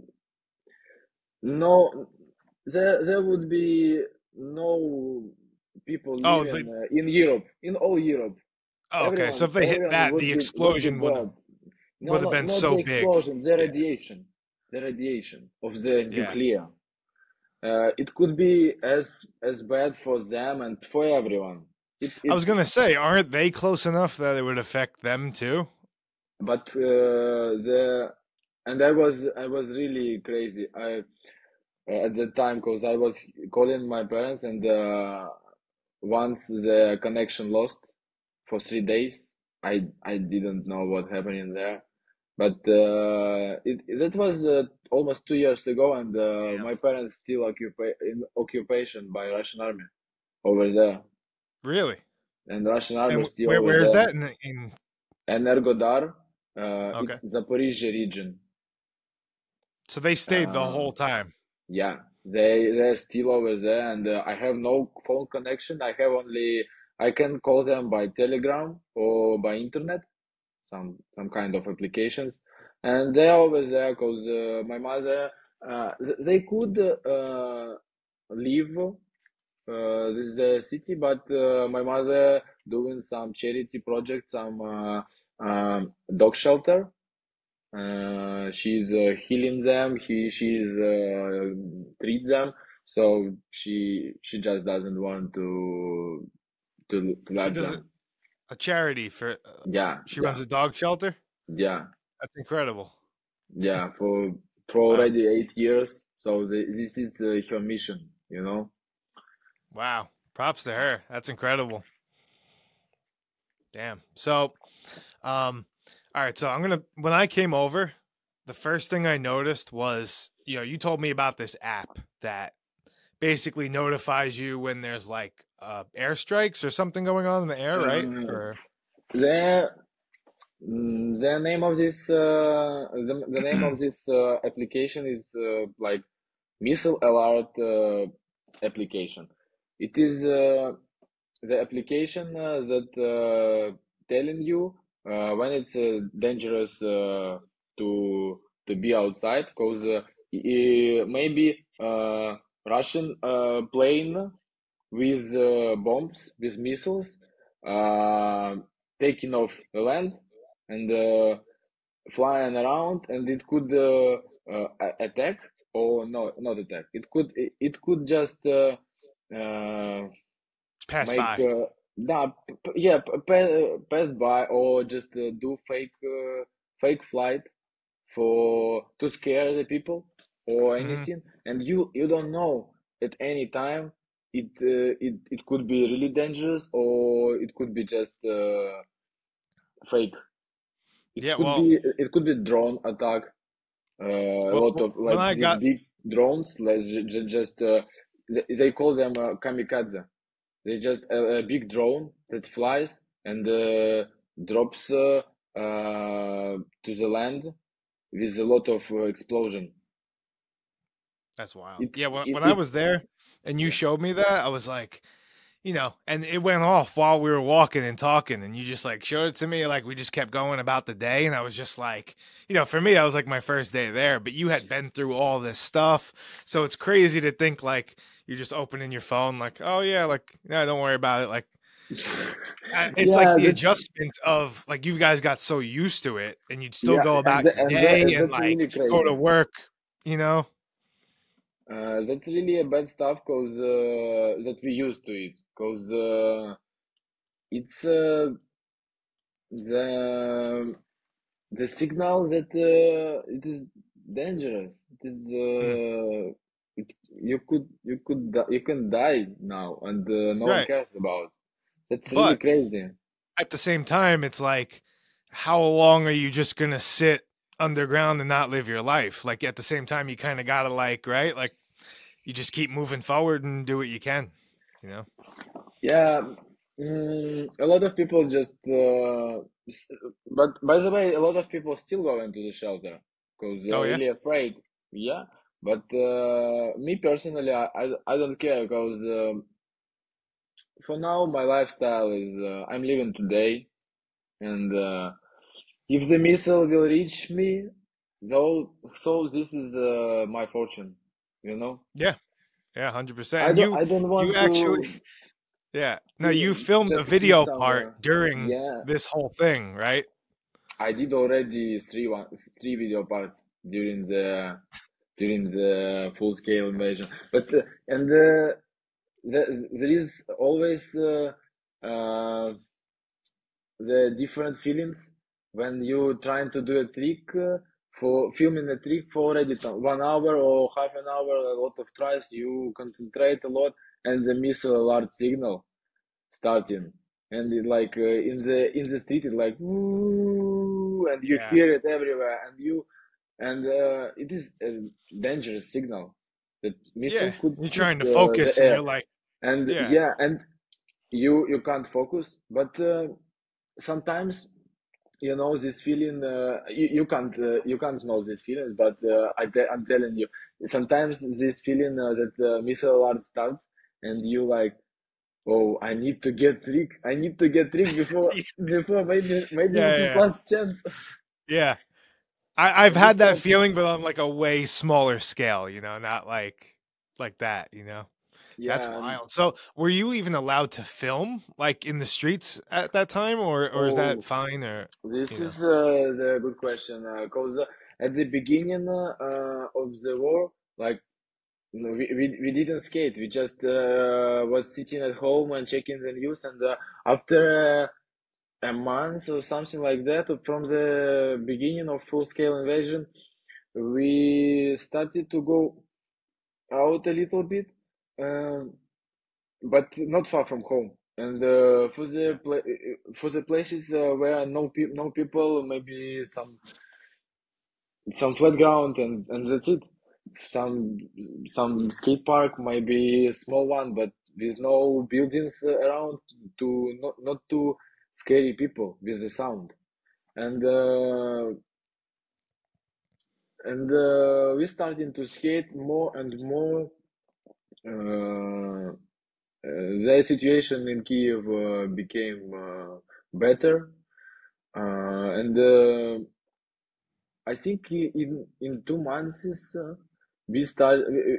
A: no, there would be no people
B: Oh,
A: living in Europe, in all Europe.
B: okay. So if they hit
A: Everyone
B: that,
A: would
B: the
A: be
B: explosion
A: dead. No,
B: have been
A: not the
B: so big.
A: explosion,
B: Yeah.
A: the radiation of the
B: Yeah.
A: nuclear. It could be as bad for them and for everyone.
B: I was
A: It's
B: gonna say, aren't they close enough that it would affect them too?
A: but the and I was really crazy. At the time, because I was calling my parents, and once the connection lost for 3 days, I didn't know what happened in there. But that was almost 2 years ago, and
B: Damn.
A: my parents still in occupation by Russian army over there,
B: Really?
A: and Russian army
B: And
A: still over
B: where is
A: there.
B: that in
A: Energodar,
B: okay.
A: it's Zaporizhia region.
B: So they stayed the
A: Uh,
B: whole time.
A: Yeah, they're still over there, and I have no phone connection. I can call them by Telegram or by internet, some kind of applications, and they're over there because my mother they could leave this is a city, but my mother doing some charity project, some dog shelter. She's healing them. She's treat them. So she just doesn't want to
B: She
A: let
B: does
A: them.
B: a charity for.
A: Yeah,
B: She runs
A: yeah,
B: a dog shelter.
A: yeah,
B: That's incredible.
A: yeah. For
B: Wow.
A: already 8 years. So this is her mission. You know.
B: Wow. Props to her. That's incredible. Damn. So, all right. So I'm gonna. When I came over, the first thing I noticed was, you told me about this app that basically notifies you when there's like airstrikes or something going on in the air, right?
A: Uh,
B: Or
A: the the name of this the name of this application is like missile alert application. It is the application that telling you when it's dangerous to be outside because maybe Russian plane with bombs, with missiles, uh, taking off the land and flying around, and it could attack or no, not attack. It could just
B: pass
A: make
B: by.
A: yeah, pass by or just do fake flight for to scare the people or
B: Hmm.
A: anything, and you don't know at any time it could be really dangerous or it could be just fake. It
B: Yeah.
A: could
B: Well,
A: be it could be drone attack. A lot of
B: when
A: like
B: I
A: these
B: got
A: big drones, let's just they call them kamikaze. They just a big drone that flies and drops to the land with a lot of explosion.
B: That's wild.
A: It
B: Yeah.
A: it
B: When I
A: it
B: was there and you
A: yeah.
B: showed me that, I was like, and it went off while we were walking and talking, and you just like showed it to me. Like we just kept going about the day, and I was just like, for me, that was like my first day there. But you had been through all this stuff, so it's crazy to think like you're just opening your phone, like, oh yeah, like no, don't worry about it. Like it's like
A: Yeah,
B: the
A: that's
B: adjustment of like you guys got so used to it, and you'd still
A: yeah,
B: go
A: and
B: about
A: the,
B: your
A: and the,
B: day
A: and
B: and
A: that's
B: like
A: really
B: go to
A: crazy.
B: work, you know.
A: That's really a bad stuff because that we used to it because it's the the signal that it is dangerous. It is
B: Mm,
A: you can die now and no one
B: right,
A: cares about. That's really
B: but
A: crazy.
B: at the same time, it's like, how long are you just gonna sit underground and not live your life? Like at the same time, you kind of gotta like, right? Like you just keep moving forward and do what you can, you know?
A: Yeah, a lot of people just, but by the way, a lot of people still go into the shelter because
B: Oh
A: they're
B: yeah,
A: really afraid. Yeah, but me personally, I don't care because for now my lifestyle is I'm living today, and if the missile will reach me, though, so this is my fortune, you know.
B: yeah, yeah, 100%.
A: I
B: And
A: don't
B: you,
A: I don't
B: you
A: want
B: actually, yeah. No, you filmed a
A: just sit
B: video part
A: somewhere.
B: during
A: Yeah.
B: this whole thing, right?
A: I did already three video parts during the full scale invasion. But and there is always uh, the different feelings when you trying to do a trick for filming a trick for already 1 hour or half an hour, a lot of tries. You concentrate a lot, and the missile alert signal starting and it like in the street it like woo, and you
B: Yeah,
A: hear it everywhere and you and it is a dangerous signal that
B: yeah.
A: missile could
B: You're
A: hit
B: trying to
A: the
B: focus, and
A: air
B: you're like,
A: and
B: yeah,
A: yeah and you can't focus but sometimes you know this feeling you can't know this feeling but I'm telling you sometimes this feeling that missile alert starts and you like, oh, I need to get trick. I need to get trick before maybe
B: yeah,
A: it is
B: yeah,
A: last chance.
B: yeah. I've
A: And
B: had
A: it's
B: that
A: like
B: feeling, but on like a way smaller scale, not like that. That's
A: Yeah, and
B: wild. So, were you even allowed to film like in the streets at that time, or is that
A: oh,
B: fine, or
A: this
B: you know?
A: is the good question. Because at the beginning of the war, like no, we didn't skate. We just was sitting at home and checking the news. And after a month or something like that, from the beginning of full-scale invasion, we started to go out a little bit, um, but not far from home. And for the places where no people, maybe some flat ground, and that's it. Some some skate park, maybe a small one, but with no buildings around to not too scary people with the sound. And we starting to skate more and more. Uh, the situation in Kiev became better, and I think in 2 months we start.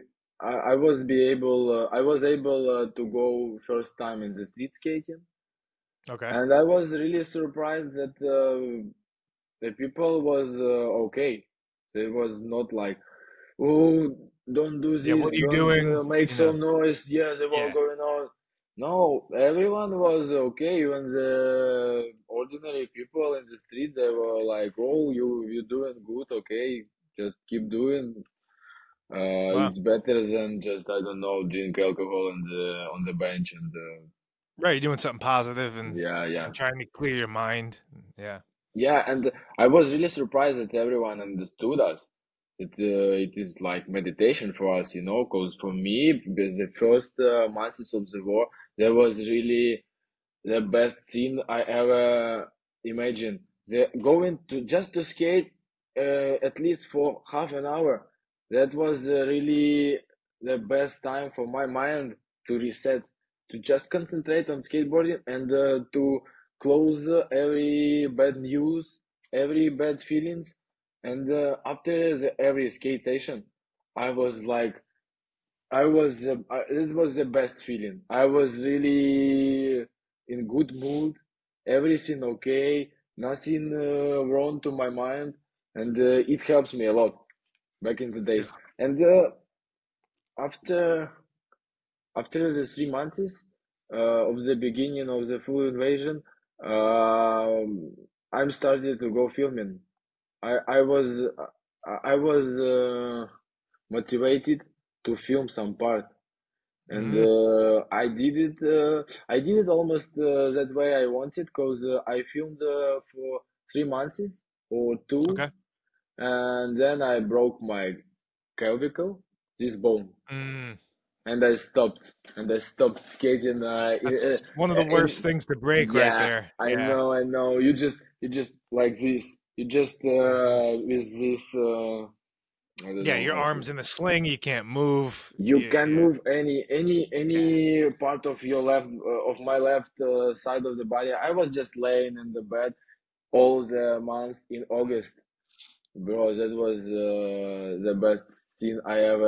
A: I was able to go first time in the street skating,
B: Okay.
A: and I was really surprised that the people was okay. They was not like, oh, don't do
B: Yeah.
A: this,
B: What are you
A: don't
B: doing?
A: make
B: You know?
A: some noise. Yeah, they were
B: Yeah.
A: going on. No, everyone was okay. Even the ordinary people in the street, they were like, "Oh, you doing good? Okay, just keep doing.
B: Wow.
A: It's better than just I don't know drink alcohol on the bench and
B: Right. You're doing something positive
A: yeah, yeah."
B: and trying to clear your mind. Yeah.
A: Yeah, and I was really surprised that everyone understood us. It is like meditation for us, because for me, the first months of the war, there was really the best scene I ever imagined. The going to just to skate at least for half an hour. That was really the best time for my mind to reset, to just concentrate on skateboarding and to close every bad news, every bad feelings. And after every skate session, I was like, it was the best feeling. I was really in good mood, everything okay, nothing wrong to my mind, and it helps me a lot back in the days. And after after the 3 months of the beginning of the full invasion, I'm started to go filming. I was motivated to film some part, and
B: Hmm.
A: I did it almost that way I wanted, because I filmed for 3 months or two,
B: Okay.
A: and then I broke my clavicle, this bone,
B: Mm.
A: and I stopped skating.
B: That's one of the worst
A: In
B: things to break right
A: Yeah,
B: there.
A: I
B: Yeah.
A: know, I know. You just like this. You just
B: Hmm.
A: with this. I don't
B: Yeah.
A: know
B: Your
A: how to.
B: arms in a sling. You can't move.
A: You
B: Yeah.
A: can
B: Yeah.
A: move any part of your left of my left side of the body. I was just laying in the bed all the months in August, bro. That was the best scene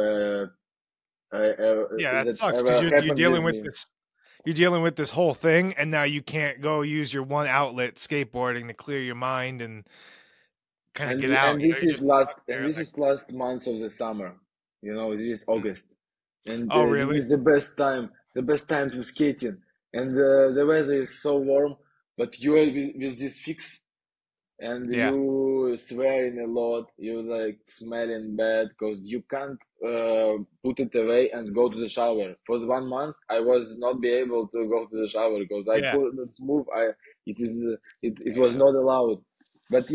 B: Yeah. That
A: that
B: sucks because
A: ever
B: you're
A: happened with
B: dealing with
A: me.
B: this. You're dealing with this whole thing, and now you can't go use your one outlet, skateboarding, to clear your mind and kind of
A: And
B: get out. You know,
A: this
B: you're
A: is
B: just stuck there. Like,
A: last month of the summer. This is
B: mm.
A: August, and
B: Oh,
A: this
B: really?
A: is the best time to skating. And the weather is so warm, but you are with this fix, and
B: Yeah.
A: you swearing a lot. You like smelling bad because you can't put it away and go to the shower. For the 1 month, I was not be able to go to the shower because I
B: Yeah.
A: couldn't move. It was
B: Yeah.
A: not allowed. But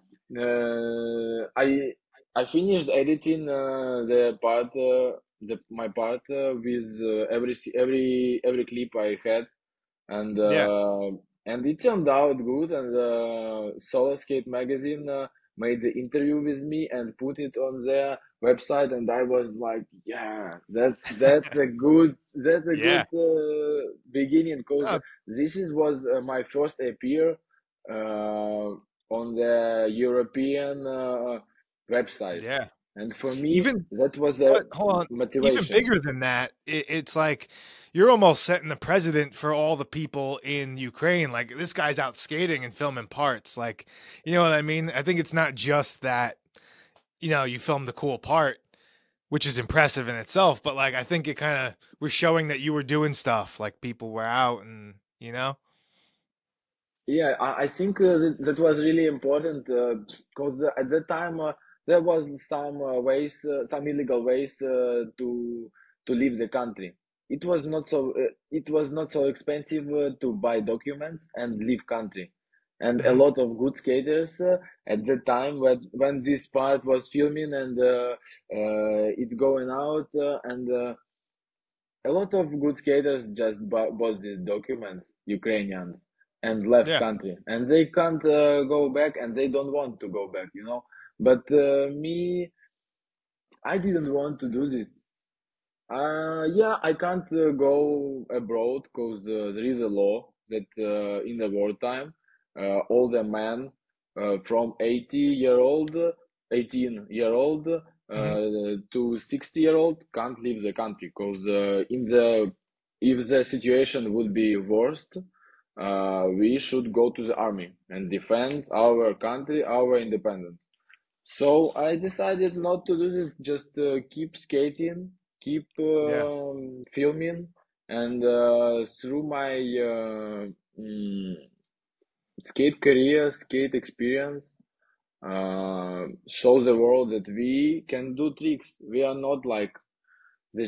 A: I finished editing the part my part with every clip I had, and
B: Yeah.
A: uh, and it turned out good. And Solo Skate magazine made the interview with me and put it on their website, and I was like, yeah, that's a good
B: Yeah.
A: beginning, because
B: Oh,
A: this was my first appear on the European website.
B: yeah.
A: And for me,
B: Even
A: that was the
B: but hold on, even
A: motivation.
B: bigger than that, it's like you're almost setting the precedent for all the people in Ukraine. Like this guy's out skating and filming parts. Like, you know what I mean? I think it's not just that, you filmed the cool part, which is impressive in itself, but like I think it kind of was showing that you were doing stuff, like people were out and,
A: Yeah, I think that was really important because at that time there was some ways, some illegal ways to leave the country. It was not so expensive to buy documents and leave country. And a
B: Mhm.
A: lot of good skaters at the time when this part was filming and it's going out and a lot of good skaters just bought these documents, Ukrainians, and left
B: Yeah.
A: country, and they can't go back, and they don't want to go back, you know. But me, I didn't want to do this. Yeah, I can't go abroad because there is a law that in the wartime, older men from 18-year-old
B: Hmm.
A: to 60-year-old can't leave the country because in the if the situation would be worst, we should go to the army and defend our country, our independence. So I decided not to do this, just keep skating, keep
B: Yeah.
A: filming, and through my skate career, skate experience, show the world that we can do tricks. We are not like the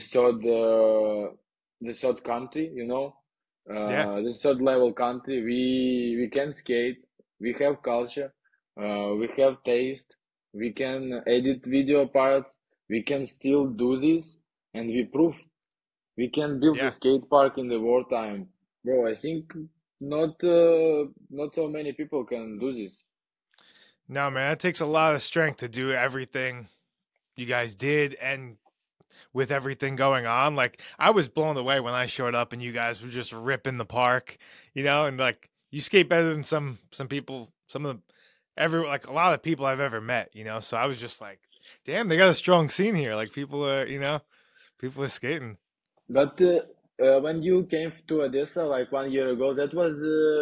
A: third country, you know,
B: Yeah.
A: the third level country. We can skate. We have culture. We have taste. We can edit video parts. We can still do this, and we prove we can build a
B: Yeah.
A: skate park in the wartime, bro. I think not so many people can do this.
B: No, man, it takes a lot of strength to do everything you guys did and with everything going on. Like I was blown away when I showed up and you guys were just ripping the park, and like you skate better than some people, some of the like a lot of people I've ever met. So I was just like, damn, they got a strong scene here. Like people are skating.
A: But when you came to Odessa like 1 year ago, that was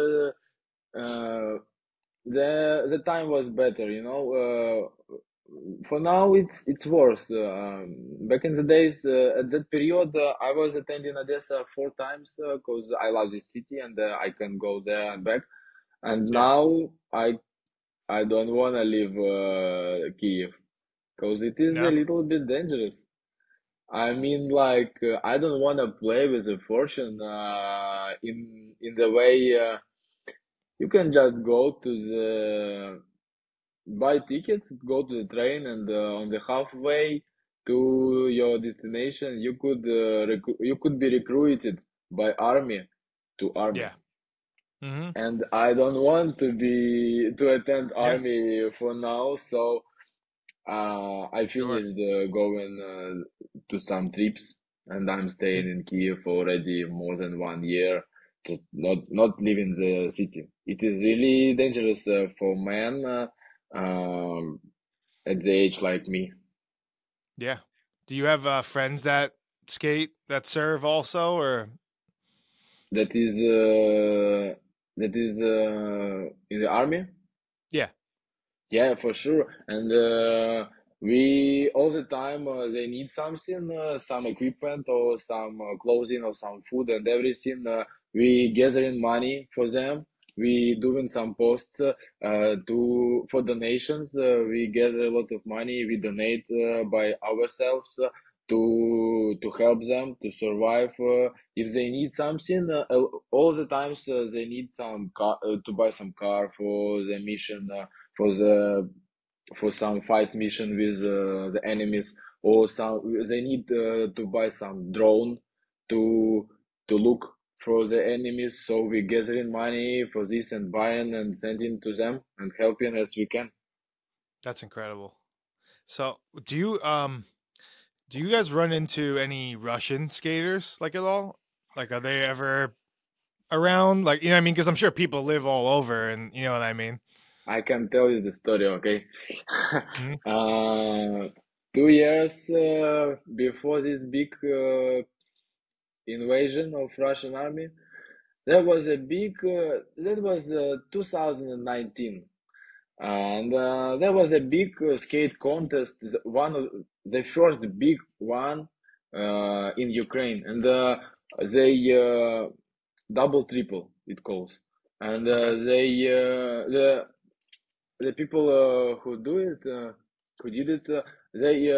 A: the time was better, you know. For now, it's worse. Back in the days, at that period, I was attending Odessa 4 times because I love this city and I can go there and back. And
B: Yeah.
A: now I don't want to leave Kiev because it is a
B: No.
A: little bit dangerous. I mean, like I don't want to play with a fortune in the way you can just go to the buy tickets, go to the train, and on the halfway to your destination, you could be recruited by army to army.
B: Yeah. Hmm.
A: And I don't want to attend
B: Yeah.
A: army for now, so I
B: Sure.
A: finished going to some trips, and I'm staying
B: Did
A: in Kiev already more than 1 year, just not leaving the city. It is really dangerous for men at the age like me.
B: Yeah. Do you have friends that skate that serve also, or
A: That is in the army.
B: yeah,
A: Yeah, for sure. And we all the time they need something, some equipment or some clothing or some food and everything. We gathering money for them. We doing some posts to for donations. We gather a lot of money. We donate by ourselves to help them to survive. If they need something, all the times they need some car to buy some car for the mission. For the for some fight mission with the enemies, or some they need to buy some drone to look for the enemies. So we gathering money for this and buying and sending to them and helping as we can.
B: that's incredible. So, do you guys run into any Russian skaters like at all? Like, are they ever around? Like, what I mean? Because I'm sure people live all over, and you know what I mean.
A: I can tell you the story, okay?
B: Mhm.
A: uh, 2 years before this big invasion of Russian army, there was a big that was 2019, and there was a big skate contest, one of the first big one in Ukraine, and they double triple it calls, and
B: Okay.
A: the people who do it who did it they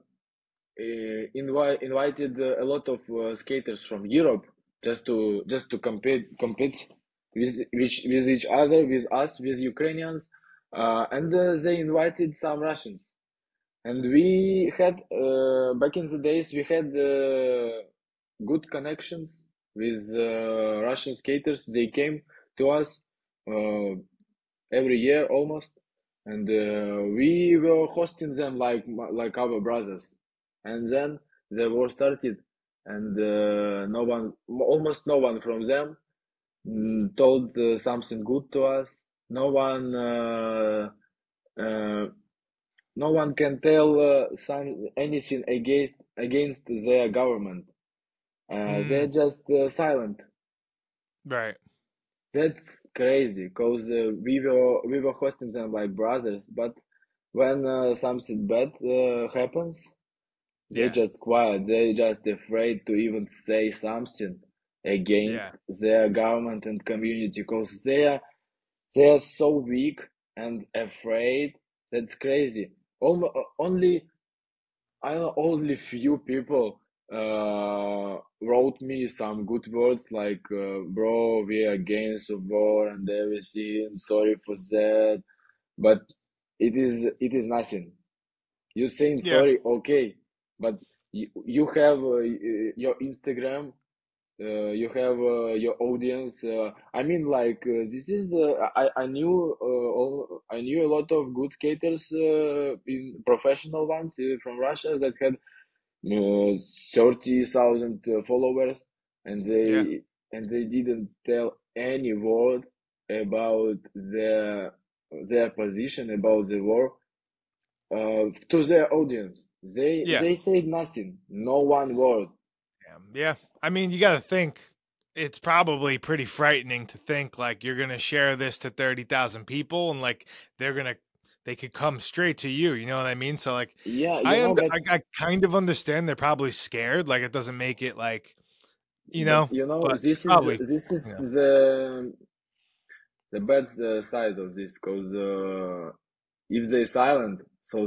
A: invited a lot of skaters from Europe just to compete with each other, with us, with Ukrainians, and they invited some Russians. And we had back in the days we had good connections with Russian skaters. They came to us uh, every year almost, and we were hosting them like our brothers. And then the war started, and almost no one from them told something good to us. No one, uh, no one can tell anything against their government. They're
B: Mm,
A: just silent.
B: right.
A: That's crazy, cause we were hosting them like brothers, but when something bad happens, they
B: Yeah.
A: just quiet. They just afraid to even say something against
B: Yeah.
A: their government and community, cause they are so weak and afraid. That's crazy. Only I know only few people wrote me some good words like, bro, we are against the war and everything. Sorry for that, but it is nothing. You saying
B: Yeah.
A: sorry, okay, but you have your Instagram, you have your audience. I mean, like this is I knew a lot of good skaters, in professional ones from Russia that had 30,000 followers, and
B: Yeah.
A: they didn't tell any word about their position about the war to their audience. They
B: Yeah.
A: they said nothing, no one word.
B: Yeah. Yeah. I mean, you got to think it's probably pretty frightening to think like you're going to share this to 30,000 people and like they're going to they could come straight to you, you know what I mean? So like
A: Yeah, you know,
B: I kind of understand they're probably scared, like it doesn't make it like, you know, but
A: this is
B: probably,
A: this
B: you
A: is
B: know.
A: the bad side of this, because if they silent, so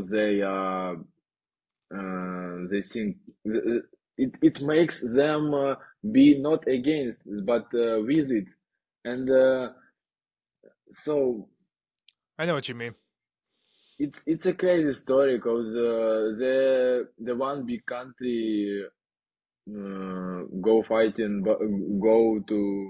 A: they think it makes them be not against but with it, and so
B: I know what you mean.
A: it's a crazy story, because the one big country go fighting, but go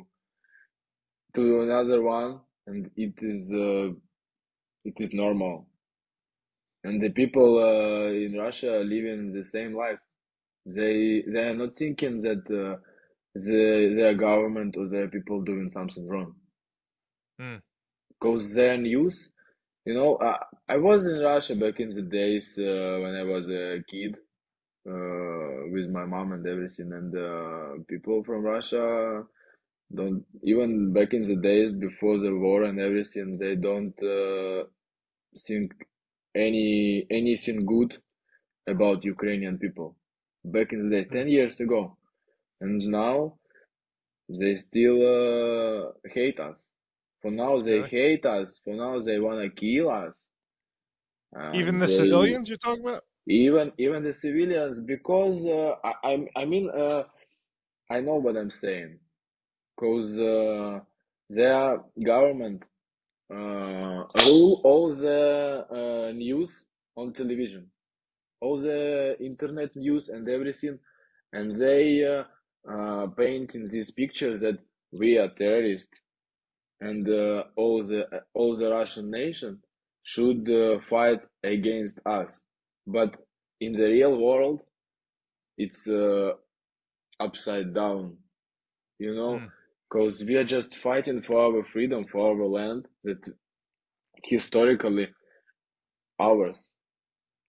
A: to another one, and it is normal, and the people in Russia living the same life. They are not thinking that their government or their people doing something wrong,
B: Mm,
A: because their news, I was in Russia back in the days when I was a kid, with my mom and everything, and people from Russia don't, even back in the days before the war and everything, they don't think anything good about Ukrainian people back in the day,
B: mm,
A: 10 years ago, and now they still hate us. For now, they
B: really?
A: hate us. For now, they wanna kill us.
B: Even the
A: They
B: civilians you're talking about?
A: even the civilians, because I mean, I know what I'm saying, because their government rule all the news on television, all the internet news and everything, and they paint in these pictures that we are terrorists, and all the Russian nation should fight against us. But in the real world, it's upside down, you know,
B: Mm,
A: because we are just fighting for our freedom, for our land that historically ours,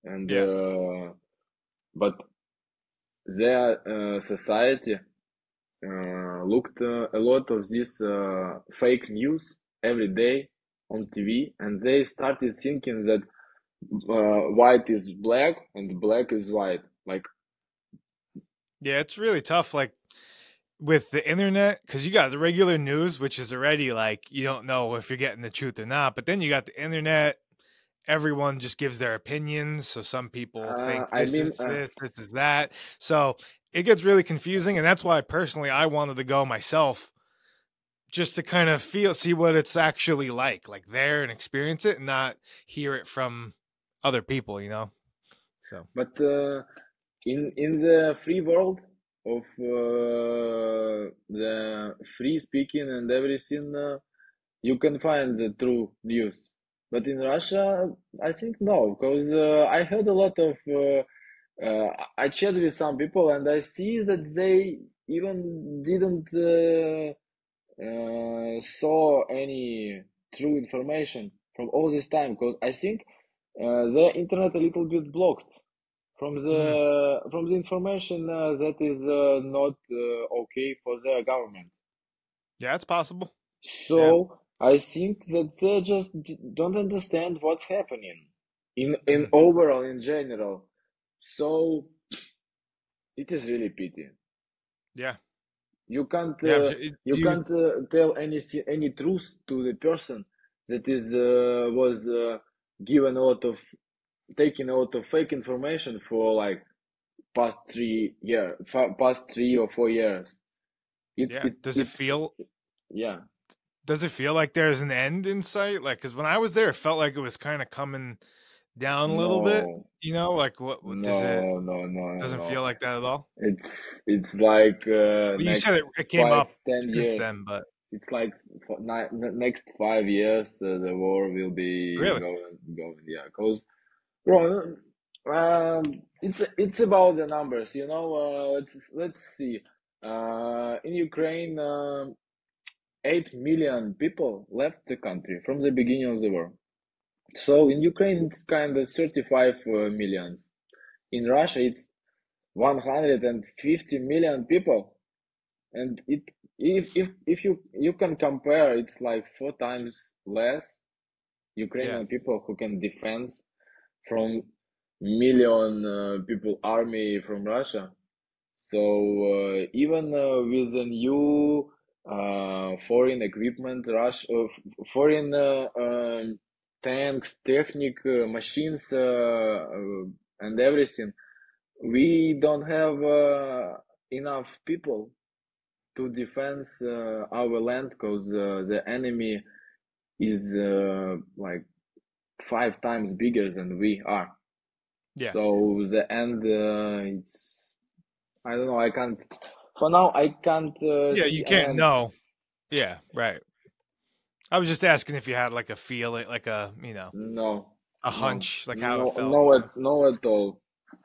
A: and
B: Yeah.
A: but their society looked a lot of this fake news every day on TV, and they started thinking that white is black and black is white. Like,
B: Yeah, it's really tough. Like with the internet, because you got the regular news, which is already like you don't know if you're getting the truth or not. But then you got the internet. Everyone just gives their opinions. So some people think
A: I
B: this
A: mean,
B: is this is that. So it gets really confusing. And that's why personally I wanted to go myself just to kind of see what it's actually like there and experience it and not hear it from other people, you know? So,
A: but in the free world of the free speaking and everything, you can find the true news. But in Russia, I think no, because I heard a lot of. I chat with some people and I see that they even didn't saw any true information from all this time. Because I think the internet a little bit blocked
B: mhm.
A: from the information that is not okay for their government.
B: Yeah, it's possible. Yeah.
A: So I think that they just don't understand what's happening in
B: Mhm.
A: overall in general. So it is really pity.
B: Yeah.
A: You can't
B: Yeah.
A: you
B: Do you,
A: can't tell any truth to the person that is was given a lot of taking a lot of fake information for like past 3 or 4 years. It
B: yeah.
A: it it yeah.
B: Does it feel like there's an end in sight? Like, because when I was there, it felt like it was kind of coming down a little bit.
A: No,
B: You know, like what does it?
A: no,
B: Doesn't
A: no.
B: feel like that at all.
A: It's like
B: Well, you
A: next
B: said it came
A: five,
B: up
A: ten
B: since
A: years.
B: then, but
A: It's like for next 5 years, the war will be
B: really,
A: going. Yeah, because bro, it's about the numbers. Let's see. In Ukraine, 8 million people left the country from the beginning of the war. So in Ukraine, it's kind of 35 millions. In Russia, it's 150 million people, and it if you can compare, it's like 4 times less
B: yeah,
A: Ukrainian people who can defend from million people army from Russia. So even with the new foreign equipment, foreign tanks, technic, machines, and everything, we don't have enough people to defend our land because the enemy is like 5 times bigger than we are.
B: yeah,
A: So the end, it's I don't know. I can't for now. I can't
B: yeah.
A: see
B: You
A: an
B: can't
A: end.
B: know. Yeah, right. I was just asking if you had like a feel it, like a
A: No,
B: a
A: no,
B: hunch, like how it
A: no,
B: felt.
A: no, no at all.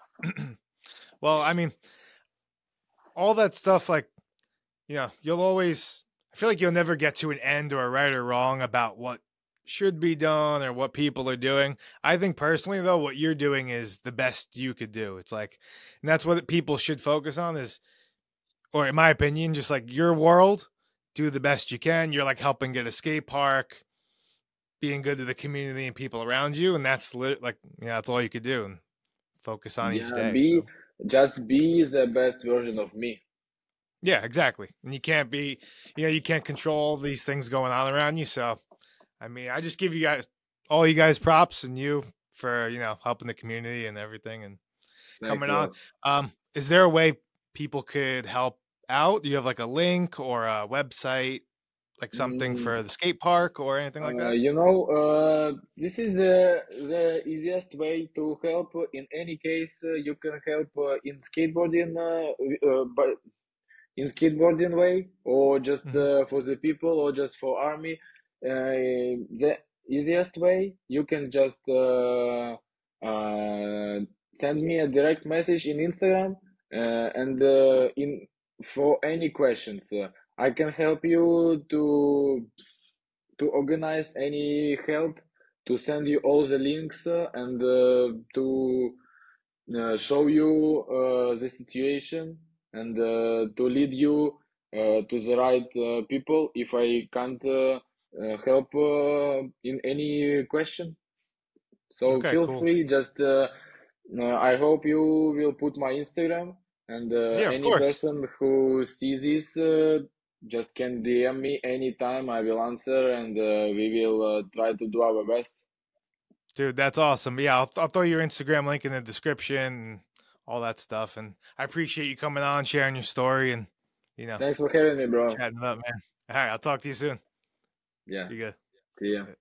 B: Well, I mean, all that stuff, like you'll always. I feel like you'll never get to an end or a right or wrong about what should be done or what people are doing. I think personally, though, what you're doing is the best you could do. It's like, and that's what people should focus on is, or in my opinion, just like your world, do the best you can. You're like helping get a skate park, being good to the community and people around you, and like that's all you could do and focus on each
A: Yeah,
B: day. So
A: just be the best version of me.
B: yeah, exactly. And you can't be, you can't control these things going on around you. So I mean, I just give you guys all you guys props and you for helping the community and everything and
A: Thanks
B: coming
A: a
B: on.
A: lot.
B: Is there a way people could help out? Do you have like a link or a website, like something
A: Mm,
B: for the skate park or anything like that?
A: this is the easiest way to help. In any case, you can help in skateboarding, but in skateboarding way, or just
B: Hmm.
A: for the people, or just for army. The easiest way, you can just send me a direct message in Instagram, and in for any questions. I can help you to organize any help to send you all the links and to show you the situation and to lead you to the right people if I can't help in any question. So
B: Okay,
A: feel
B: cool.
A: free, just I hope you will put my Instagram and
B: Yeah, of
A: any
B: course.
A: person who sees this just can DM me anytime. I will answer and we will try to do our best.
B: Dude, that's awesome. Yeah, I'll throw your Instagram link in the description and all that stuff. And I appreciate you coming on, sharing your story, and you know,
A: Thanks for having me, bro.
B: chatting it up, man. All right, I'll talk to you soon.
A: Yeah,
B: Be good.
A: see ya.